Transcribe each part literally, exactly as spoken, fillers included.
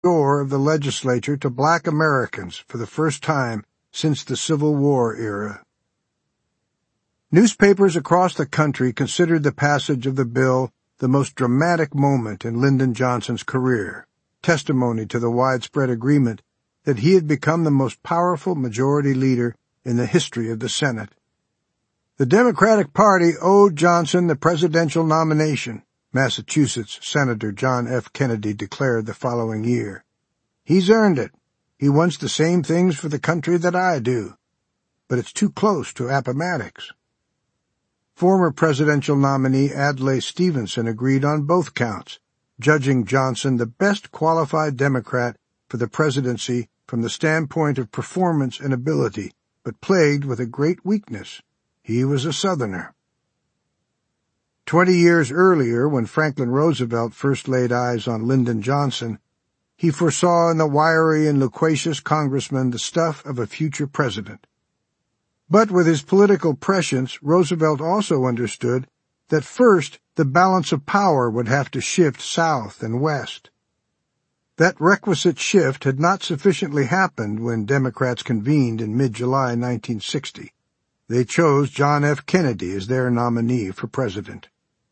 door of the legislature to black Americans for the first time since the Civil War era. Newspapers across the country considered the passage of the bill the most dramatic moment in Lyndon Johnson's career, testimony to the widespread agreement that he had become the most powerful majority leader in the history of the Senate. The Democratic Party owed Johnson the presidential nomination, Massachusetts Senator John F. Kennedy declared the following year. He's earned it. He wants the same things for the country that I do. But it's too close to Appomattox. Former presidential nominee Adlai Stevenson agreed on both counts, judging Johnson the best qualified Democrat for the presidency from the standpoint of performance and ability, but plagued with a great weakness. He was a Southerner. Twenty years earlier, when Franklin Roosevelt first laid eyes on Lyndon Johnson, he foresaw in the wiry and loquacious congressman the stuff of a future president. But with his political prescience, Roosevelt also understood that first the balance of power would have to shift south and west. That requisite shift had not sufficiently happened when Democrats convened in mid-July nineteen sixty. They chose John F. Kennedy as their nominee for president.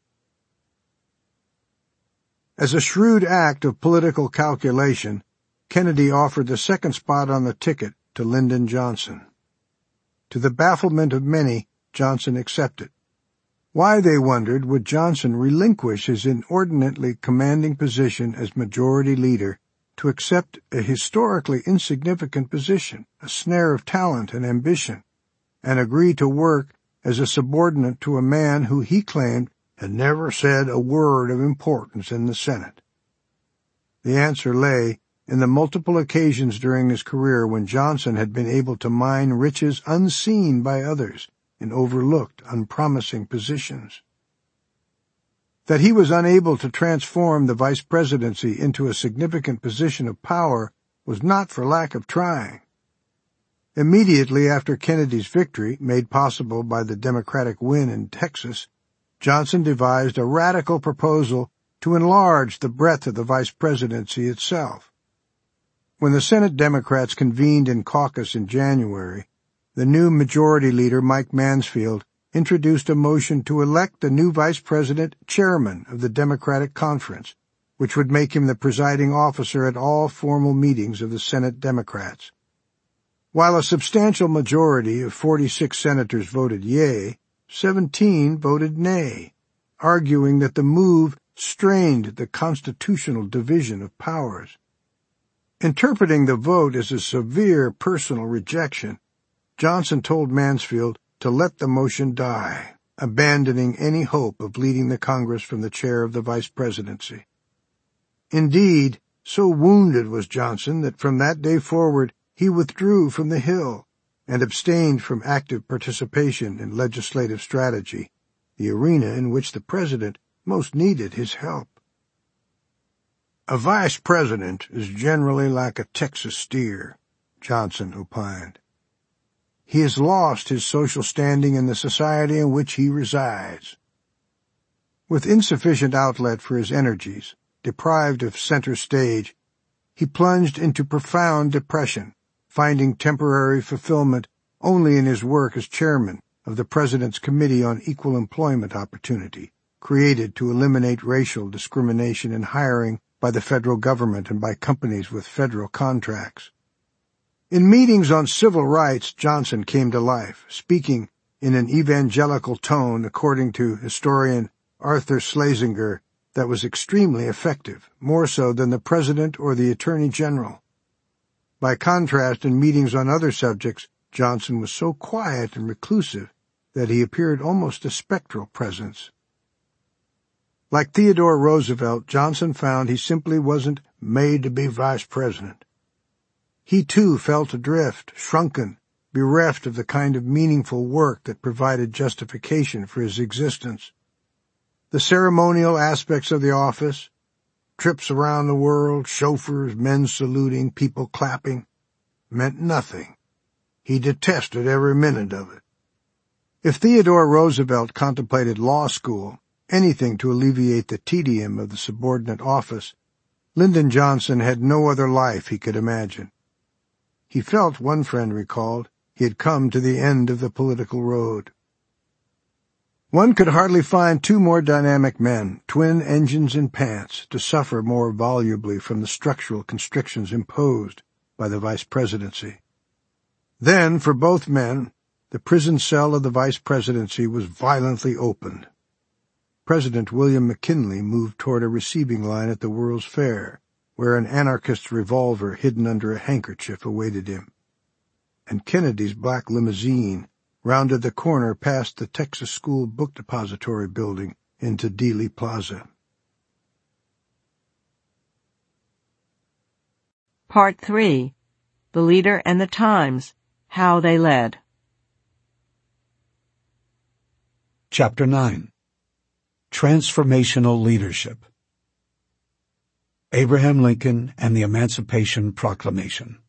As a shrewd act of political calculation, Kennedy offered the second spot on the ticket to Lyndon Johnson. To the bafflement of many, Johnson accepted. Why, they wondered, would Johnson relinquish his inordinately commanding position as majority leader to accept a historically insignificant position, a snare of talent and ambition, and agree to work as a subordinate to a man who he claimed had never said a word of importance in the Senate? The answer lay in the multiple occasions during his career when Johnson had been able to mine riches unseen by others in overlooked, unpromising positions. That he was unable to transform the vice presidency into a significant position of power was not for lack of trying. Immediately after Kennedy's victory, made possible by the Democratic win in Texas, Johnson devised a radical proposal to enlarge the breadth of the vice presidency itself. When the Senate Democrats convened in caucus in January, the new majority leader, Mike Mansfield, introduced a motion to elect the new vice president chairman of the Democratic Conference, which would make him the presiding officer at all formal meetings of the Senate Democrats. While a substantial majority of forty-six senators voted yea, seventeen voted nay, arguing that the move strained the constitutional division of powers. Interpreting the vote as a severe personal rejection, Johnson told Mansfield to let the motion die, abandoning any hope of leading the Congress from the chair of the vice presidency. Indeed, so wounded was Johnson that from that day forward he withdrew from the Hill and abstained from active participation in legislative strategy, the arena in which the president most needed his help. A vice president is generally like a Texas steer, Johnson opined. He has lost his social standing in the society in which he resides. With insufficient outlet for his energies, deprived of center stage, he plunged into profound depression, finding temporary fulfillment only in his work as chairman of the President's Committee on Equal Employment Opportunity, created to eliminate racial discrimination in hiring by the federal government and by companies with federal contracts. In meetings on civil rights, Johnson came to life, speaking in an evangelical tone, according to historian Arthur Schlesinger, that was extremely effective, more so than the President or the Attorney General. By contrast, in meetings on other subjects, Johnson was so quiet and reclusive that he appeared almost a spectral presence. Like Theodore Roosevelt, Johnson found he simply wasn't made to be vice president. He too felt adrift, shrunken, bereft of the kind of meaningful work that provided justification for his existence. The ceremonial aspects of the office, trips around the world, chauffeurs, men saluting, people clapping, meant nothing. He detested every minute of it. If Theodore Roosevelt contemplated law school, anything to alleviate the tedium of the subordinate office, Lyndon Johnson had no other life he could imagine. He felt, one friend recalled, he had come to the end of the political road. One could hardly find two more dynamic men, twin engines in pants, to suffer more volubly from the structural constrictions imposed by the vice presidency. Then, for both men, the prison cell of the vice presidency was violently opened. President William McKinley moved toward a receiving line at the World's Fair, where an anarchist's revolver hidden under a handkerchief awaited him. And Kennedy's black limousine rounded the corner past the Texas School Book Depository building into Dealey Plaza. Part three. The Leader and the Times. How They Led. Chapter nine. Transformational Leadership. Abraham Lincoln and the Emancipation Proclamation.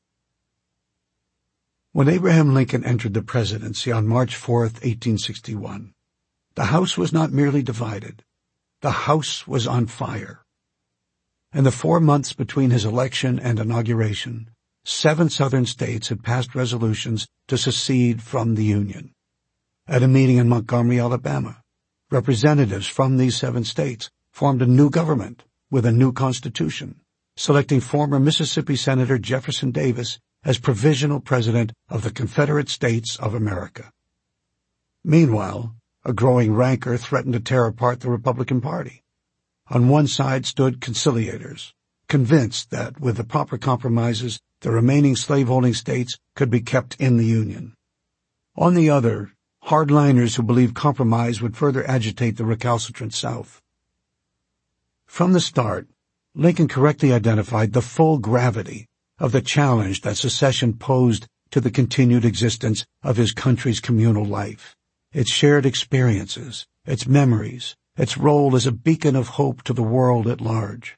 When Abraham Lincoln entered the presidency on March fourth, eighteen sixty-one, the House was not merely divided. The House was on fire. In the four months between his election and inauguration, seven Southern states had passed resolutions to secede from the Union. At a meeting in Montgomery, Alabama, representatives from these seven states formed a new government with a new constitution, selecting former Mississippi Senator Jefferson Davis as provisional president of the Confederate States of America. Meanwhile, a growing rancor threatened to tear apart the Republican Party. On one side stood conciliators, convinced that with the proper compromises, the remaining slaveholding states could be kept in the Union. On the other, hardliners who believed compromise would further agitate the recalcitrant South. From the start, Lincoln correctly identified the full gravity of the challenge that secession posed to the continued existence of his country's communal life, its shared experiences, its memories, its role as a beacon of hope to the world at large.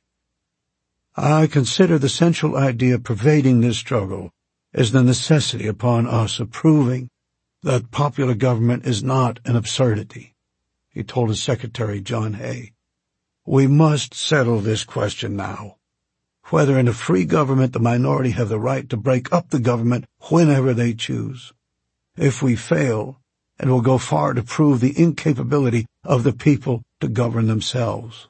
I consider the central idea pervading this struggle is the necessity upon us of proving that popular government is not an absurdity, he told his secretary, John Hay. We must settle this question now, whether in a free government the minority have the right to break up the government whenever they choose. If we fail, it will go far to prove the incapability of the people to govern themselves.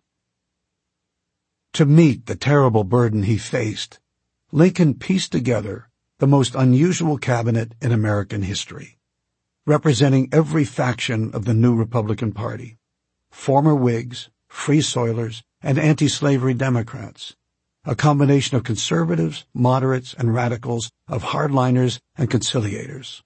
To meet the terrible burden he faced, Lincoln pieced together the most unusual cabinet in American history, representing every faction of the new Republican Party, former Whigs, Free Soilers, and anti-slavery Democrats, a combination of conservatives, moderates, and radicals, of hardliners and conciliators.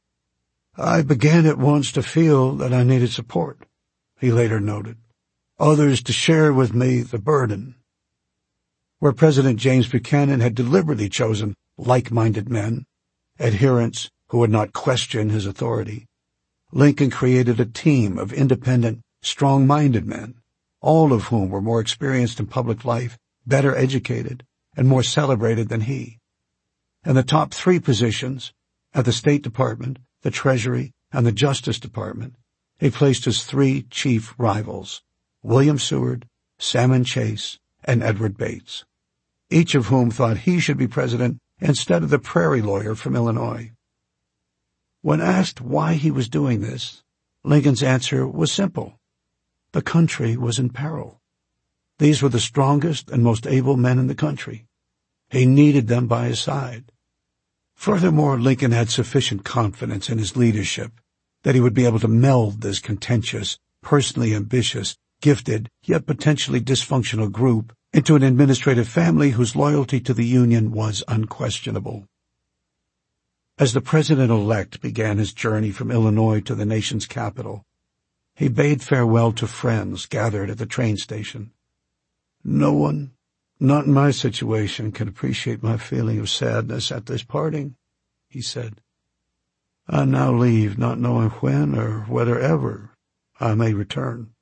I began at once to feel that I needed support, he later noted, others to share with me the burden. Where President James Buchanan had deliberately chosen like-minded men, adherents who would not question his authority, Lincoln created a team of independent, strong-minded men, all of whom were more experienced in public life, better educated, and more celebrated than he. In the top three positions, at the State Department, the Treasury, and the Justice Department, he placed his three chief rivals, William Seward, Salmon Chase, and Edward Bates, each of whom thought he should be president instead of the prairie lawyer from Illinois. When asked why he was doing this, Lincoln's answer was simple. The country was in peril. These were the strongest and most able men in the country. He needed them by his side. Furthermore, Lincoln had sufficient confidence in his leadership that he would be able to meld this contentious, personally ambitious, gifted, yet potentially dysfunctional group into an administrative family whose loyalty to the Union was unquestionable. As the President-elect began his journey from Illinois to the nation's capital, he bade farewell to friends gathered at the train station. No one, not in my situation, can appreciate my feeling of sadness at this parting, he said. I now leave not knowing when or whether ever I may return.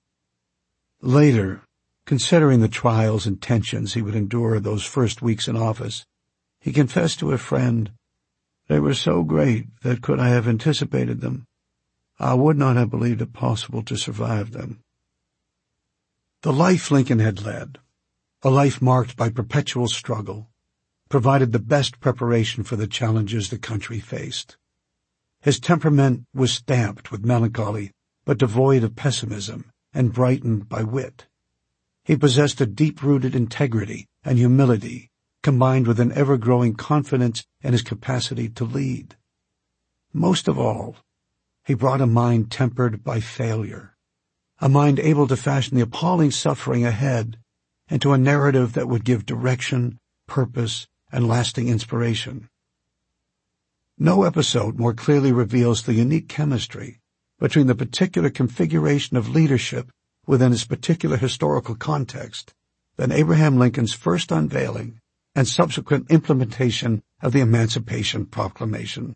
Later, considering the trials and tensions he would endure those first weeks in office, he confessed to a friend, "They were so great that could I have anticipated them, I would not have believed it possible to survive them." The life Lincoln had led, a life marked by perpetual struggle, provided the best preparation for the challenges the country faced. His temperament was stamped with melancholy, but devoid of pessimism and brightened by wit. He possessed a deep-rooted integrity and humility, combined with an ever-growing confidence in his capacity to lead. Most of all, he brought a mind tempered by failure, a mind able to fashion the appalling suffering ahead into a narrative that would give direction, purpose, and lasting inspiration. No episode more clearly reveals the unique chemistry between the particular configuration of leadership within its particular historical context than Abraham Lincoln's first unveiling and subsequent implementation of the Emancipation Proclamation.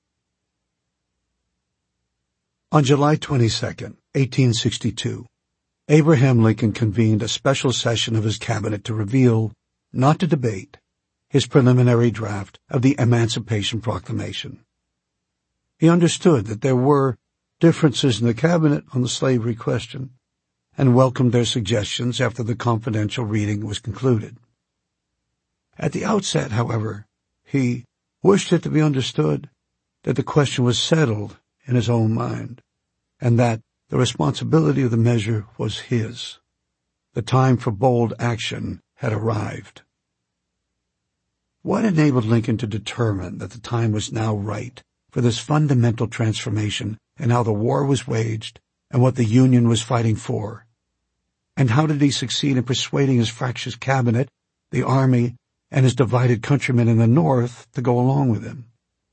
On July twenty-second, eighteen sixty-two, Abraham Lincoln convened a special session of his cabinet to reveal, not to debate, his preliminary draft of the Emancipation Proclamation. He understood that there were differences in the cabinet on the slavery question and welcomed their suggestions after the confidential reading was concluded. At the outset, however, he wished it to be understood that the question was settled in his own mind, and that the responsibility of the measure was his. The time for bold action had arrived. What enabled Lincoln to determine that the time was now right for this fundamental transformation in how the war was waged and what the Union was fighting for? And how did he succeed in persuading his fractious cabinet, the Army, and his divided countrymen in the North to go along with him?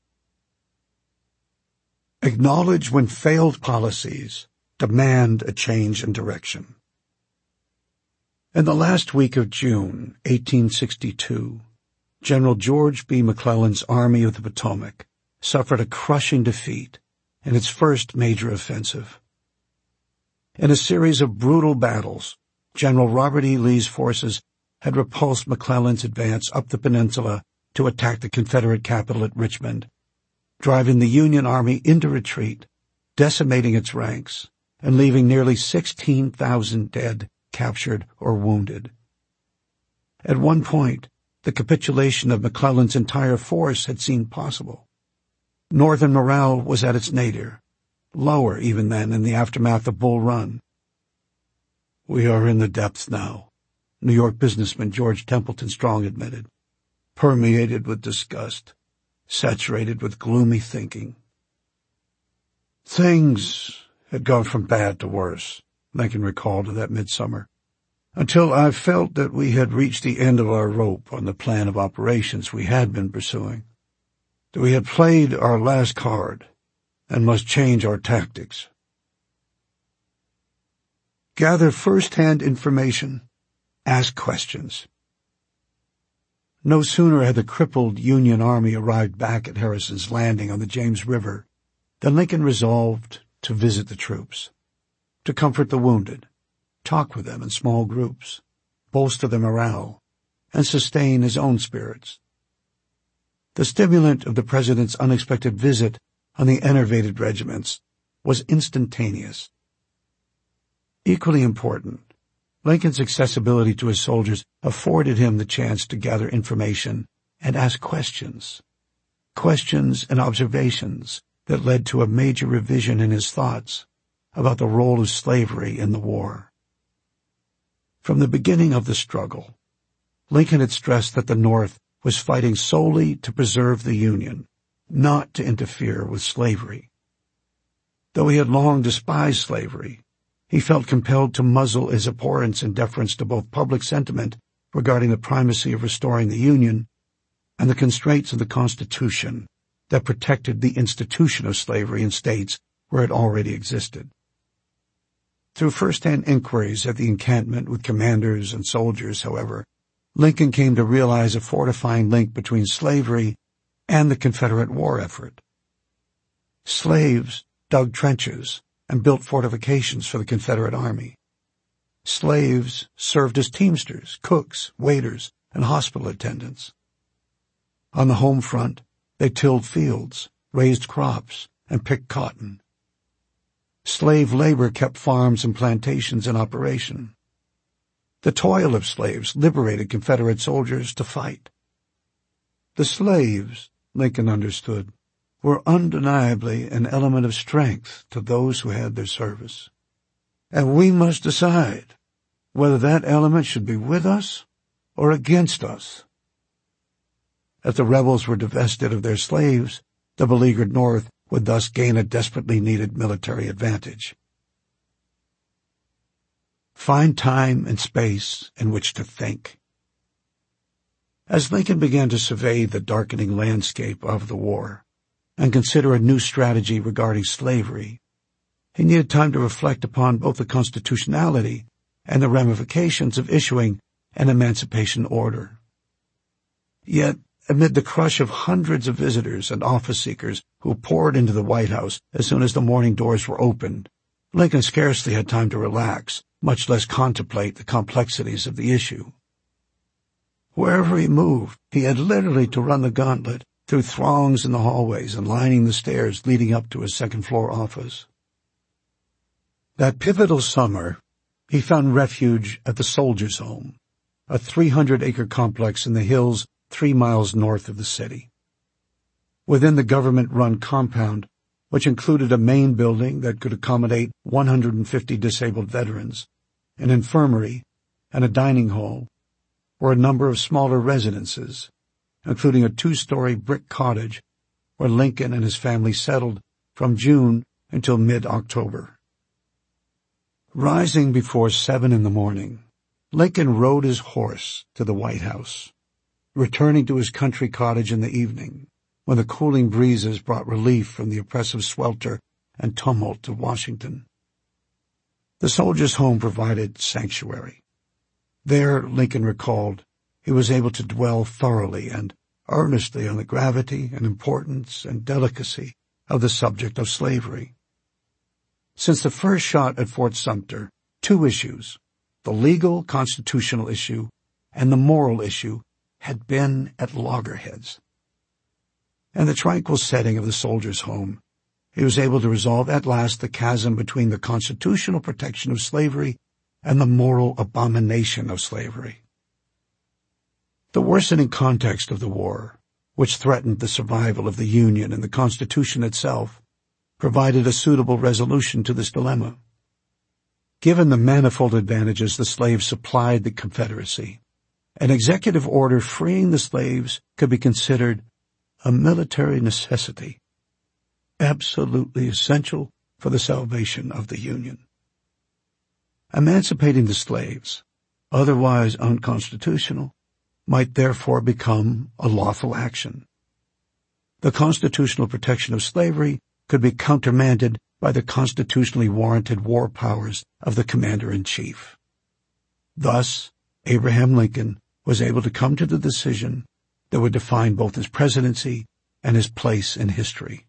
Acknowledge when failed policies demand a change in direction. In the last week of June, eighteen sixty-two, General George B. McClellan's Army of the Potomac suffered a crushing defeat in its first major offensive. In a series of brutal battles, General Robert E. Lee's forces had repulsed McClellan's advance up the peninsula to attack the Confederate capital at Richmond, driving the Union Army into retreat, decimating its ranks, and leaving nearly sixteen thousand dead, captured, or wounded. At one point, the capitulation of McClellan's entire force had seemed possible. Northern morale was at its nadir, lower even than in the aftermath of Bull Run. "We are in the depths now," New York businessman George Templeton Strong admitted, "permeated with disgust, saturated with gloomy thinking." Things had gone from bad to worse, Lincoln recalled of that midsummer, until I felt that we had reached the end of our rope on the plan of operations we had been pursuing, that we had played our last card and must change our tactics. Gather first-hand information. Ask questions. No sooner had the crippled Union Army arrived back at Harrison's Landing on the James River than Lincoln resolved to visit the troops, to comfort the wounded, talk with them in small groups, bolster their morale, and sustain his own spirits. The stimulant of the President's unexpected visit on the enervated regiments was instantaneous. Equally important, Lincoln's accessibility to his soldiers afforded him the chance to gather information and ask questions, questions and observations that led to a major revision in his thoughts about the role of slavery in the war. From the beginning of the struggle, Lincoln had stressed that the North was fighting solely to preserve the Union, not to interfere with slavery. Though he had long despised slavery, he felt compelled to muzzle his abhorrence in deference to both public sentiment regarding the primacy of restoring the Union and the constraints of the Constitution that protected the institution of slavery in states where it already existed. Through first-hand inquiries at the encampment with commanders and soldiers, however, Lincoln came to realize a fortifying link between slavery and the Confederate war effort. Slaves dug trenches and built fortifications for the Confederate Army. Slaves served as teamsters, cooks, waiters, and hospital attendants. On the home front, they tilled fields, raised crops, and picked cotton. Slave labor kept farms and plantations in operation. The toil of slaves liberated Confederate soldiers to fight. The slaves, Lincoln understood, were undeniably an element of strength to those who had their service. And we must decide whether that element should be with us or against us. If the rebels were divested of their slaves, the beleaguered North would thus gain a desperately needed military advantage. Find time and space in which to think. As Lincoln began to survey the darkening landscape of the war and consider a new strategy regarding slavery, he needed time to reflect upon both the constitutionality and the ramifications of issuing an emancipation order. Yet, amid the crush of hundreds of visitors and office seekers who poured into the White House as soon as the morning doors were opened, Lincoln scarcely had time to relax, much less contemplate the complexities of the issue. Wherever he moved, he had literally to run the gauntlet through throngs in the hallways and lining the stairs leading up to his second-floor office. That pivotal summer, he found refuge at the Soldiers' Home, a three hundred acre complex in the hills three miles north of the city. Within the government-run compound, which included a main building that could accommodate one hundred fifty disabled veterans, an infirmary, and a dining hall, were a number of smaller residences, including a two-story brick cottage where Lincoln and his family settled from June until mid-October. Rising before seven in the morning, Lincoln rode his horse to the White House, returning to his country cottage in the evening when the cooling breezes brought relief from the oppressive swelter and tumult of Washington. The Soldiers' Home provided sanctuary. There, Lincoln recalled, he was able to dwell thoroughly and earnestly on the gravity and importance and delicacy of the subject of slavery. Since the first shot at Fort Sumter, two issues, the legal constitutional issue and the moral issue, had been at loggerheads. In the tranquil setting of the Soldiers' Home, he was able to resolve at last the chasm between the constitutional protection of slavery and the moral abomination of slavery. The worsening context of the war, which threatened the survival of the Union and the Constitution itself, provided a suitable resolution to this dilemma. Given the manifold advantages the slaves supplied the Confederacy, an executive order freeing the slaves could be considered a military necessity, absolutely essential for the salvation of the Union. Emancipating the slaves, otherwise unconstitutional, might therefore become a lawful action. The constitutional protection of slavery could be countermanded by the constitutionally warranted war powers of the Commander-in-Chief. Thus, Abraham Lincoln was able to come to the decision that would define both his presidency and his place in history.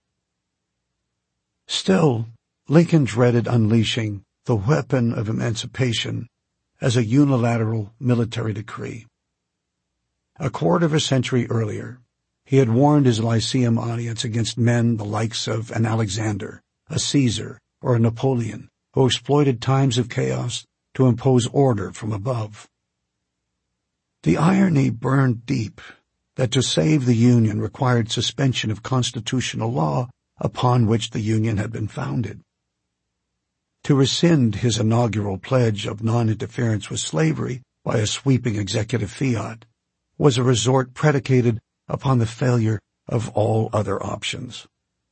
Still, Lincoln dreaded unleashing the weapon of emancipation as a unilateral military decree. A quarter of a century earlier, he had warned his Lyceum audience against men the likes of an Alexander, a Caesar, or a Napoleon, who exploited times of chaos to impose order from above. The irony burned deep that to save the Union required suspension of constitutional law upon which the Union had been founded. To rescind his inaugural pledge of non-interference with slavery by a sweeping executive fiat was a resort predicated upon the failure of all other options.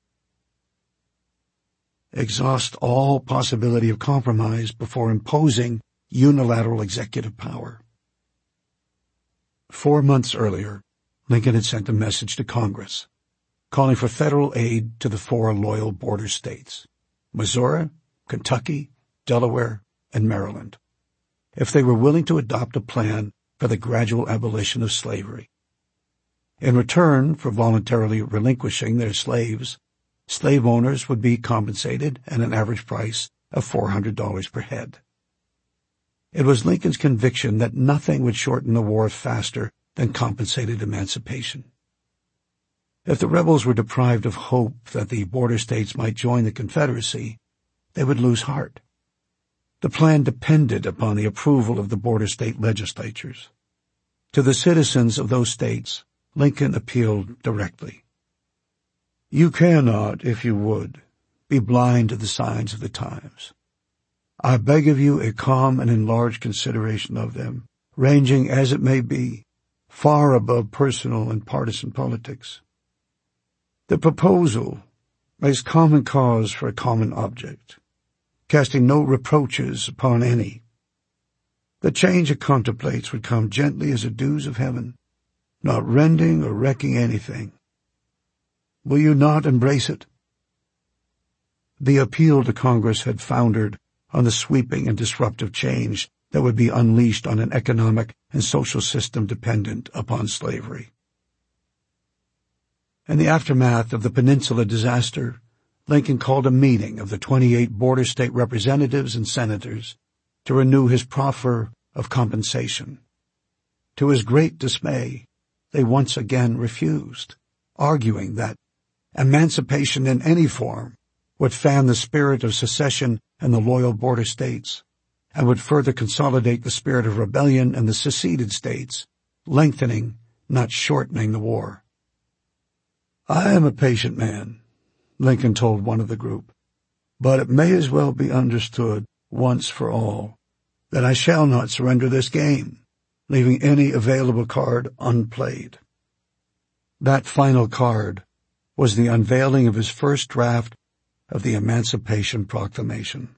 Exhaust all possibility of compromise before imposing unilateral executive power. Four months earlier, Lincoln had sent a message to Congress, calling for federal aid to the four loyal border states, Missouri, Kentucky, Delaware, and Maryland, if they were willing to adopt a plan for the gradual abolition of slavery. In return for voluntarily relinquishing their slaves, slave owners would be compensated at an average price of four hundred dollars per head. It was Lincoln's conviction that nothing would shorten the war faster than compensated emancipation. If the rebels were deprived of hope that the border states might join the Confederacy, they would lose heart. The plan depended upon the approval of the border state legislatures. To the citizens of those states, Lincoln appealed directly. You cannot, if you would, be blind to the signs of the times. I beg of you a calm and enlarged consideration of them, ranging, as it may be, far above personal and partisan politics. The proposal makes common cause for a common object, casting no reproaches upon any. The change it contemplates would come gently as the dews of heaven, not rending or wrecking anything. Will you not embrace it? The appeal to Congress had foundered on the sweeping and disruptive change that would be unleashed on an economic and social system dependent upon slavery. In the aftermath of the Peninsula disaster, Lincoln called a meeting of the twenty-eight border state representatives and senators to renew his proffer of compensation. To his great dismay, they once again refused, arguing that emancipation in any form would fan the spirit of secession in the loyal border states and would further consolidate the spirit of rebellion in the seceded states, lengthening, not shortening the war. I am a patient man, Lincoln told one of the group, but it may as well be understood once for all that I shall not surrender this game, leaving any available card unplayed. That final card was the unveiling of his first draft of the Emancipation Proclamation.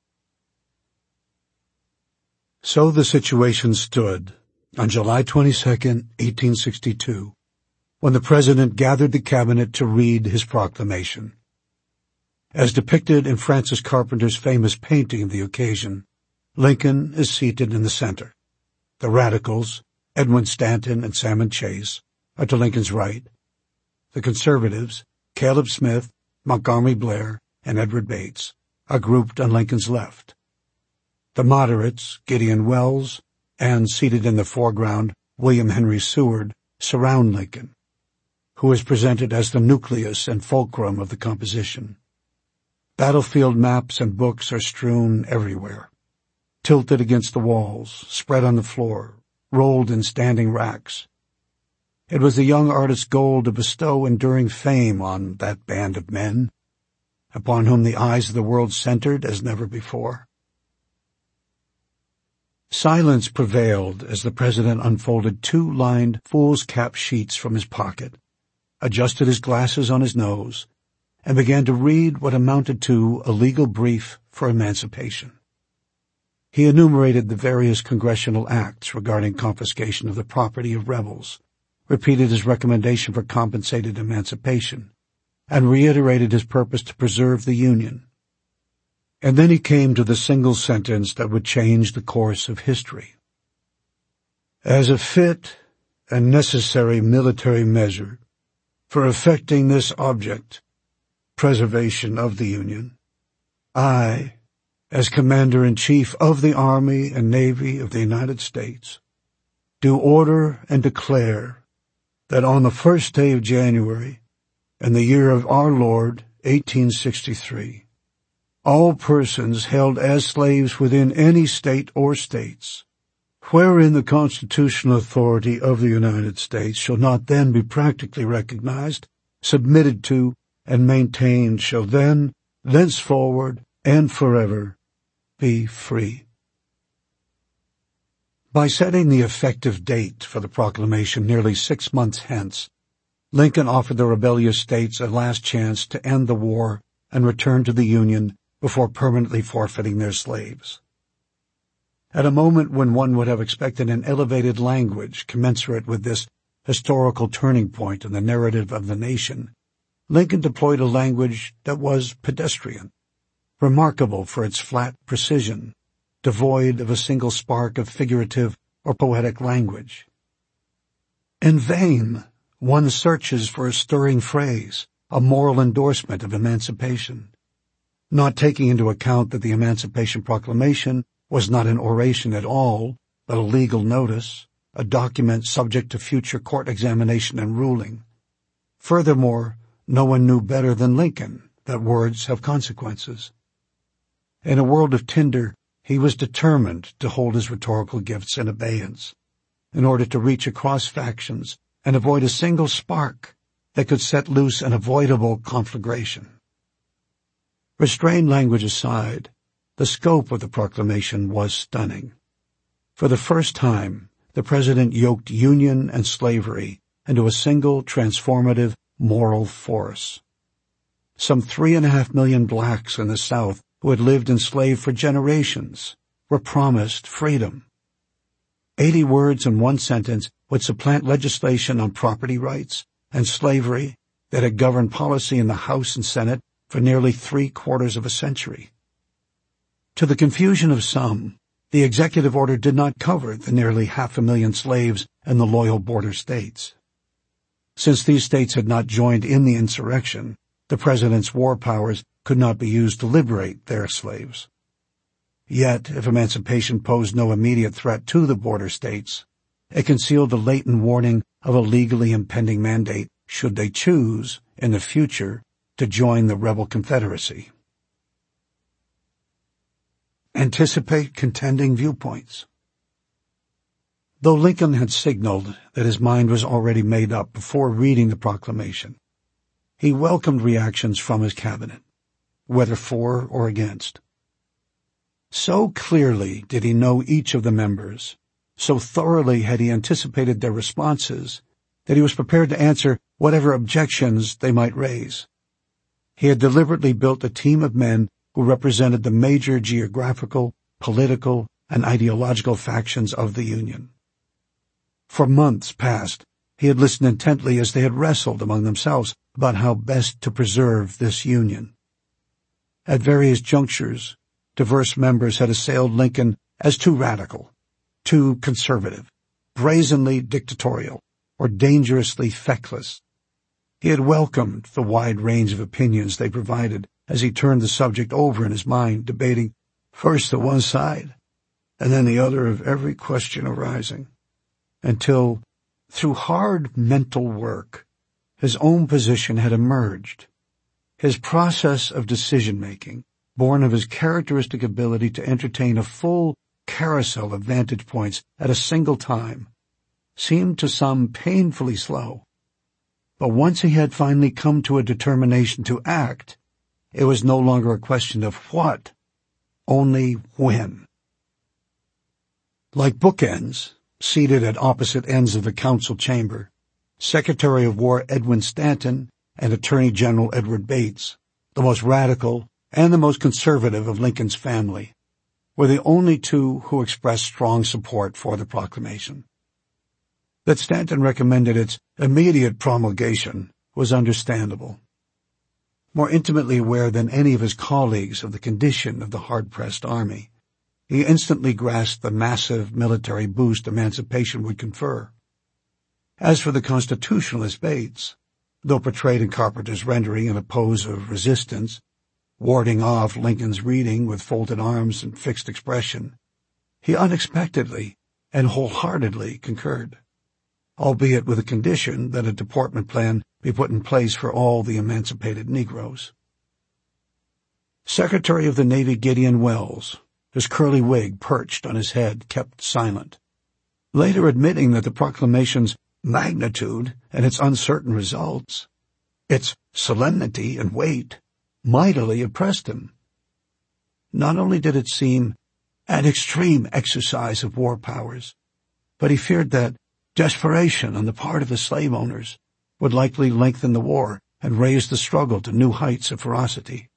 So the situation stood on July twenty-second, eighteen sixty-two, when the President gathered the cabinet to read his proclamation. As depicted in Francis Carpenter's famous painting of the occasion, Lincoln is seated in the center. The Radicals, Edwin Stanton and Salmon Chase, are to Lincoln's right. The Conservatives, Caleb Smith, Montgomery Blair, and Edward Bates, are grouped on Lincoln's left. The Moderates, Gideon Welles, and, seated in the foreground, William Henry Seward, surround Lincoln, who is presented as the nucleus and fulcrum of the composition. Battlefield maps and books are strewn everywhere, tilted against the walls, spread on the floor, rolled in standing racks. It was the young artist's goal to bestow enduring fame on that band of men, upon whom the eyes of the world centered as never before. Silence prevailed as the President unfolded two lined foolscap sheets from his pocket, adjusted his glasses on his nose, and began to read what amounted to a legal brief for emancipation. He enumerated the various congressional acts regarding confiscation of the property of rebels, repeated his recommendation for compensated emancipation, and reiterated his purpose to preserve the Union. And then he came to the single sentence that would change the course of history. As a fit and necessary military measure for effecting this object, preservation of the Union, I, as Commander-in-Chief of the Army and Navy of the United States, do order and declare that on the first day of January, in the year of our Lord, eighteen sixty-three, all persons held as slaves within any state or states, wherein the constitutional authority of the United States shall not then be practically recognized, submitted to, and maintained, shall then, thenceforward, and forever be free. By setting the effective date for the proclamation nearly six months hence, Lincoln offered the rebellious states a last chance to end the war and return to the Union before permanently forfeiting their slaves. At a moment when one would have expected an elevated language commensurate with this historical turning point in the narrative of the nation, Lincoln deployed a language that was pedestrian, remarkable for its flat precision, devoid of a single spark of figurative or poetic language. In vain, one searches for a stirring phrase, a moral endorsement of emancipation, not taking into account that the Emancipation Proclamation was not an oration at all, but a legal notice, a document subject to future court examination and ruling. Furthermore, no one knew better than Lincoln that words have consequences. In a world of tinder, He was determined to hold his rhetorical gifts in abeyance in order to reach across factions and avoid a single spark that could set loose an avoidable conflagration. Restrained language aside, the scope of the proclamation was stunning. For the first time, the president yoked union and slavery into a single transformative moral force. Some three and a half million blacks in the South who had lived enslaved for generations were promised freedom. Eighty words in one sentence would supplant legislation on property rights and slavery that had governed policy in the House and Senate for nearly three quarters of a century. To the confusion of some, the executive order did not cover the nearly half a million slaves in the loyal border states. Since these states had not joined in the insurrection, the president's war powers could not be used to liberate their slaves. Yet, if emancipation posed no immediate threat to the border states, it concealed the latent warning of a legally impending mandate should they choose, in the future, to join the rebel confederacy. Anticipate contending viewpoints. Though Lincoln had signaled that his mind was already made up before reading the proclamation, he welcomed reactions from his cabinet, whether for or against. So clearly did he know each of the members, so thoroughly had he anticipated their responses, that he was prepared to answer whatever objections they might raise. He had deliberately built a team of men who represented the major geographical, political, and ideological factions of the Union. For months past, he had listened intently as they had wrestled among themselves about how best to preserve this Union. At various junctures, diverse members had assailed Lincoln as too radical, too conservative, brazenly dictatorial, or dangerously feckless. He had welcomed the wide range of opinions they provided as he turned the subject over in his mind, debating first the one side and then the other of every question arising, until, through hard mental work, his own position had emerged. His process of decision-making, born of his characteristic ability to entertain a full carousel of vantage points at a single time, seemed to some painfully slow. But once he had finally come to a determination to act, it was no longer a question of what, only when. Like bookends, seated at opposite ends of the council chamber, Secretary of War Edwin Stanton and Attorney General Edward Bates, the most radical and the most conservative of Lincoln's family, were the only two who expressed strong support for the proclamation. That Stanton recommended its immediate promulgation was understandable. More intimately aware than any of his colleagues of the condition of the hard-pressed army, he instantly grasped the massive military boost emancipation would confer. As for the constitutionalist Bates, though portrayed in Carpenter's rendering in a pose of resistance, warding off Lincoln's reading with folded arms and fixed expression, he unexpectedly and wholeheartedly concurred, albeit with a condition that a deportment plan be put in place for all the emancipated Negroes. Secretary of the Navy Gideon Welles, his curly wig perched on his head, kept silent, later admitting that the proclamation's magnitude and its uncertain results, its solemnity and weight, mightily impressed him. Not only did it seem an extreme exercise of war powers, but he feared that desperation on the part of the slave owners would likely lengthen the war and raise the struggle to new heights of ferocity.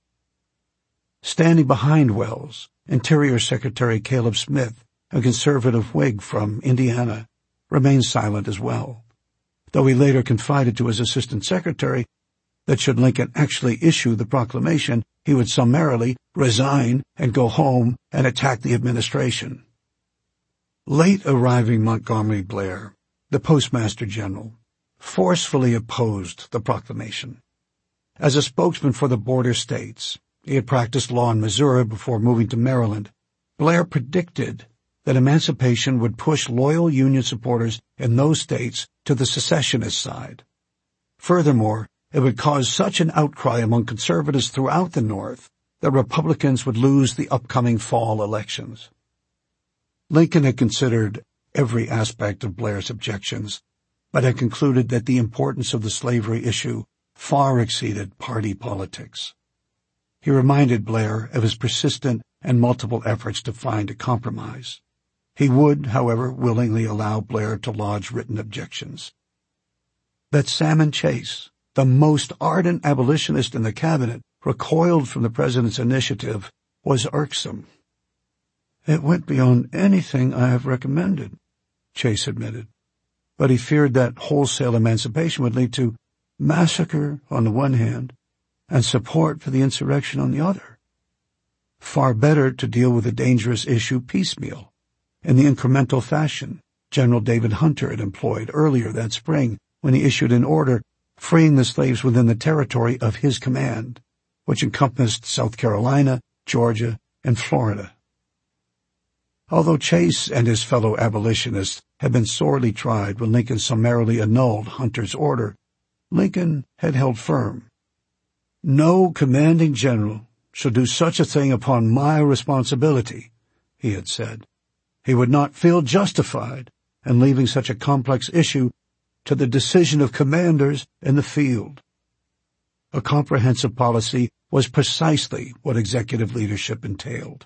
Standing behind Welles, Interior Secretary Caleb Smith, a conservative Whig from Indiana, remained silent as well, though he later confided to his assistant secretary that should Lincoln actually issue the proclamation, he would summarily resign and go home and attack the administration. Late arriving Montgomery Blair, the Postmaster General, forcefully opposed the proclamation. As a spokesman for the border states, he had practiced law in Missouri before moving to Maryland. Blair predicted that emancipation would push loyal Union supporters in those states to the secessionist side. Furthermore, it would cause such an outcry among conservatives throughout the North the Republicans would lose the upcoming fall elections. Lincoln had considered every aspect of Blair's objections, but had concluded that the importance of the slavery issue far exceeded party politics. He reminded Blair of his persistent and multiple efforts to find a compromise. He would, however, willingly allow Blair to lodge written objections. That Salmon Chase, the most ardent abolitionist in the cabinet, recoiled from the president's initiative was irksome. "It went beyond anything I have recommended," Chase admitted, but he feared that wholesale emancipation would lead to massacre on the one hand and support for the insurrection on the other. Far better to deal with the dangerous issue piecemeal, in the incremental fashion General David Hunter had employed earlier that spring when he issued an order freeing the slaves within the territory of his command, which encompassed South Carolina, Georgia, and Florida. Although Chase and his fellow abolitionists had been sorely tried when Lincoln summarily annulled Hunter's order, Lincoln had held firm. "No commanding general shall do such a thing upon my responsibility," he had said. He would not feel justified in leaving such a complex issue to the decision of commanders in the field. A comprehensive policy was precisely what executive leadership entailed.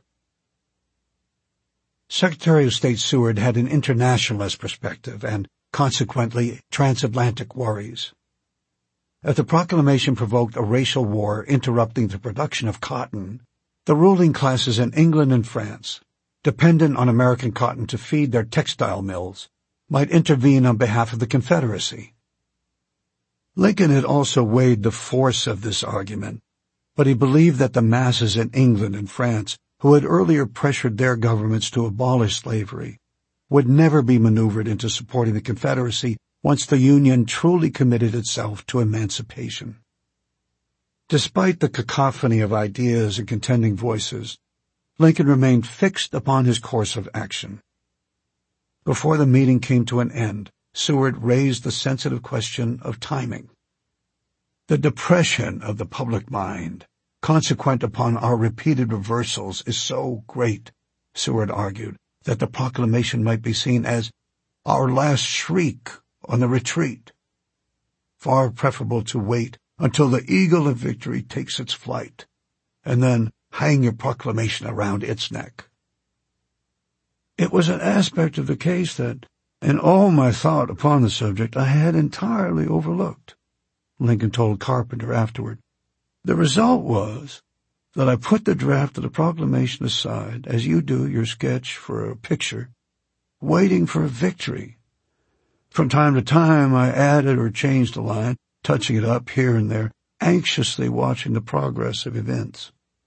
Secretary of State Seward had an internationalist perspective and, consequently, transatlantic worries. If the proclamation provoked a racial war interrupting the production of cotton, the ruling classes in England and France, dependent on American cotton to feed their textile mills, might intervene on behalf of the Confederacy. Lincoln had also weighed the force of this argument, but he believed that the masses in England and France, who had earlier pressured their governments to abolish slavery, would never be maneuvered into supporting the Confederacy once the Union truly committed itself to emancipation. Despite the cacophony of ideas and contending voices, Lincoln remained fixed upon his course of action. Before the meeting came to an end, Seward raised the sensitive question of timing. "The depression of the public mind, consequent upon our repeated reversals, is so great," Seward argued, "that the proclamation might be seen as our last shriek on the retreat. Far preferable to wait until the eagle of victory takes its flight, and then hang your proclamation around its neck." It was an aspect of the case that, in all my thought upon the subject, I had entirely overlooked, Lincoln told Carpenter afterward. "The result was that I put the draft of the proclamation aside, as you do your sketch for a picture, waiting for a victory. From time to time I added or changed a line, touching it up here and there, anxiously watching the progress of events."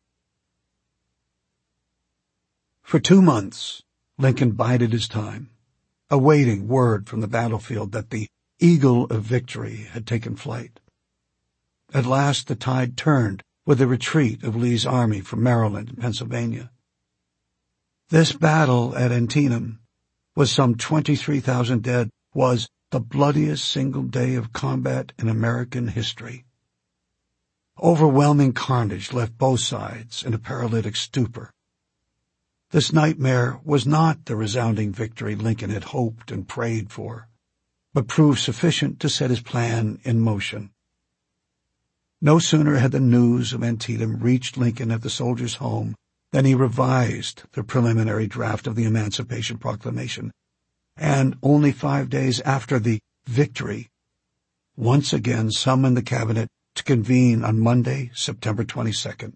For two months, Lincoln bided his time, awaiting word from the battlefield that the eagle of victory had taken flight. At last the tide turned with the retreat of Lee's army from Maryland and Pennsylvania. This battle at Antietam, with some twenty-three thousand dead, was the bloodiest single day of combat in American history. Overwhelming carnage left both sides in a paralytic stupor. This nightmare was not the resounding victory Lincoln had hoped and prayed for, but proved sufficient to set his plan in motion. No sooner had the news of Antietam reached Lincoln at the soldiers' home than he revised the preliminary draft of the Emancipation Proclamation, and only five days after the victory, once again summoned the cabinet to convene on Monday, September twenty-second.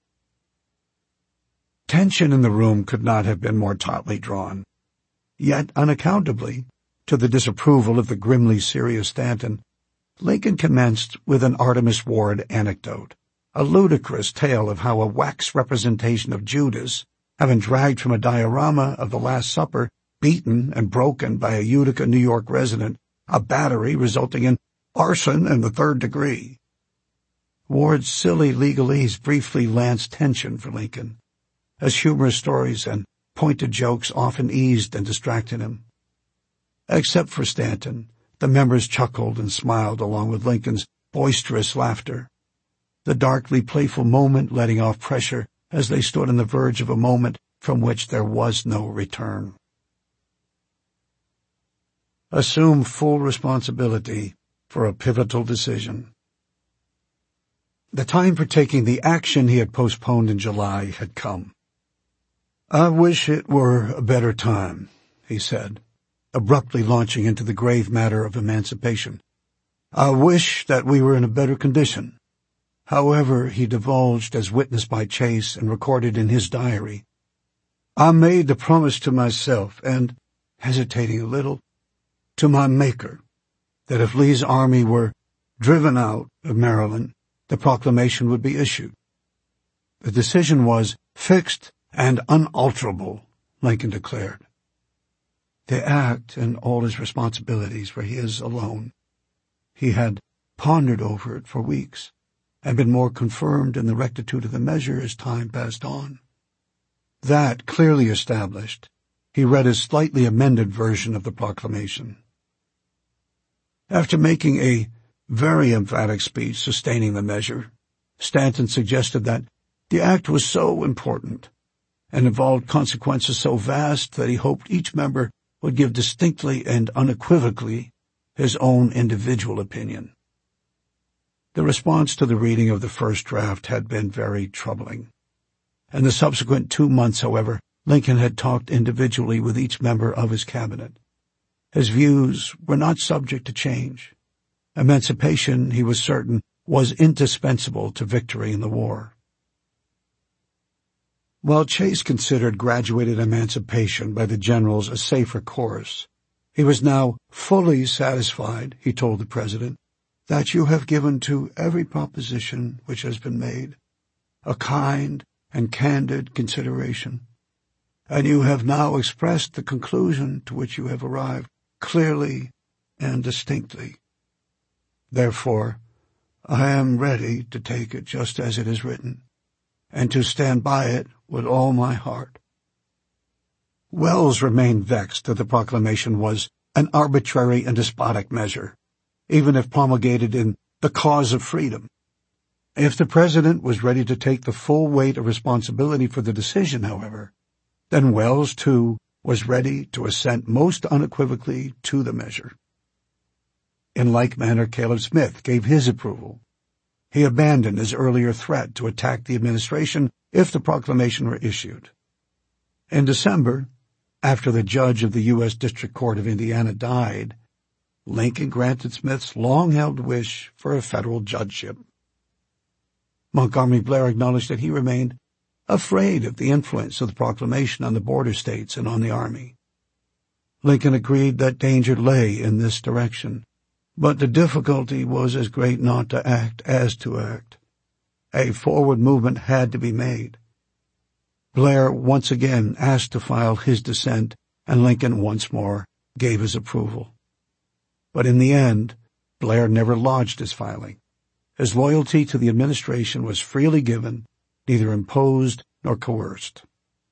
Tension in the room could not have been more tautly drawn. Yet, unaccountably, to the disapproval of the grimly serious Stanton, Lincoln commenced with an Artemus Ward anecdote, a ludicrous tale of how a wax representation of Judas, having dragged from a diorama of the Last Supper, beaten and broken by a Utica, New York resident, a battery resulting in arson in the third degree. Ward's silly legalese briefly lanced tension for Lincoln, as humorous stories and pointed jokes often eased and distracted him. Except for Stanton, the members chuckled and smiled along with Lincoln's boisterous laughter. the darkly playful moment letting off pressure as they stood on the verge of a moment from which there was no return. Assume full responsibility for a pivotal decision. The time for taking the action he had postponed in July had come. "I wish it were a better time," he said, abruptly launching into the grave matter of emancipation. "I wish that we were in a better condition." However, he divulged, as witnessed by Chase and recorded in his diary, "I made the promise to myself and," hesitating a little, "to my Maker, that if Lee's army were driven out of Maryland, the proclamation would be issued." The decision was fixed and unalterable, Lincoln declared. The act and all its responsibilities were his alone. He had pondered over it for weeks, and been more confirmed in the rectitude of the measure as time passed on. That clearly established, he read a slightly amended version of the proclamation. After making a very emphatic speech sustaining the measure, Stanton suggested that the act was so important and involved consequences so vast that he hoped each member would give distinctly and unequivocally his own individual opinion. The response to the reading of the first draft had been very troubling. In the subsequent two months, however, Lincoln had talked individually with each member of his cabinet. His views were not subject to change. Emancipation, he was certain, was indispensable to victory in the war. While Chase considered graduated emancipation by the generals a safer course, he was now fully satisfied, he told the President, that you have given to every proposition which has been made a kind and candid consideration, and you have now expressed the conclusion to which you have arrived clearly and distinctly. Therefore, I am ready to take it just as it is written, and to stand by it with all my heart. Welles remained vexed that the proclamation was an arbitrary and despotic measure, even if promulgated in the cause of freedom. If the President was ready to take the full weight of responsibility for the decision, however, then Welles, too, was ready to assent most unequivocally to the measure. In like manner, Caleb Smith gave his approval. He abandoned his earlier threat to attack the administration if the proclamation were issued. In December, after the judge of the U S District Court of Indiana died, Lincoln granted Smith's long-held wish for a federal judgeship. Montgomery Blair acknowledged that he remained afraid of the influence of the proclamation on the border states and on the Army. Lincoln agreed that danger lay in this direction, but the difficulty was as great not to act as to act. A forward movement had to be made. Blair once again asked to file his dissent, and Lincoln once more gave his approval. But in the end, Blair never lodged his filing. His loyalty to the administration was freely given, neither imposed nor coerced.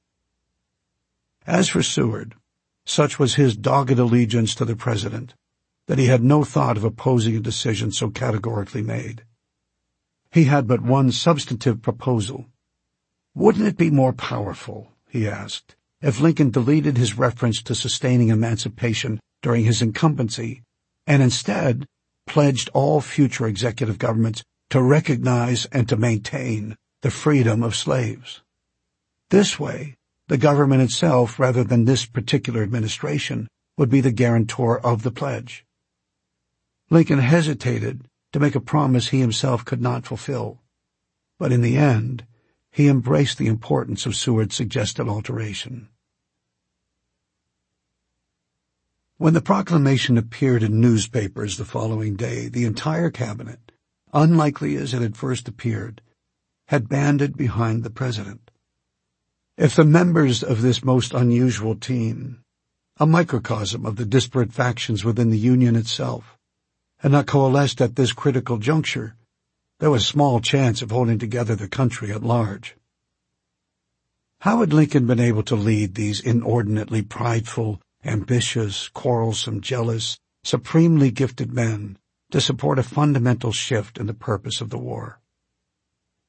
As for Seward, such was his dogged allegiance to the President that he had no thought of opposing a decision so categorically made. He had but one substantive proposal. Wouldn't it be more powerful, he asked, if Lincoln deleted his reference to sustaining emancipation during his incumbency and instead pledged all future executive governments to recognize and to maintain the freedom of slaves? This way, the government itself, rather than this particular administration, would be the guarantor of the pledge. Lincoln hesitated to make a promise he himself could not fulfill, but in the end, he embraced the importance of Seward's suggested alteration. When the proclamation appeared in newspapers the following day, the entire cabinet, unlikely as it had first appeared, had banded behind the President. If the members of this most unusual team, a microcosm of the disparate factions within the Union itself, had not coalesced at this critical juncture, there was small chance of holding together the country at large. How had Lincoln been able to lead these inordinately prideful, ambitious, quarrelsome, jealous, supremely gifted men to support a fundamental shift in the purpose of the war?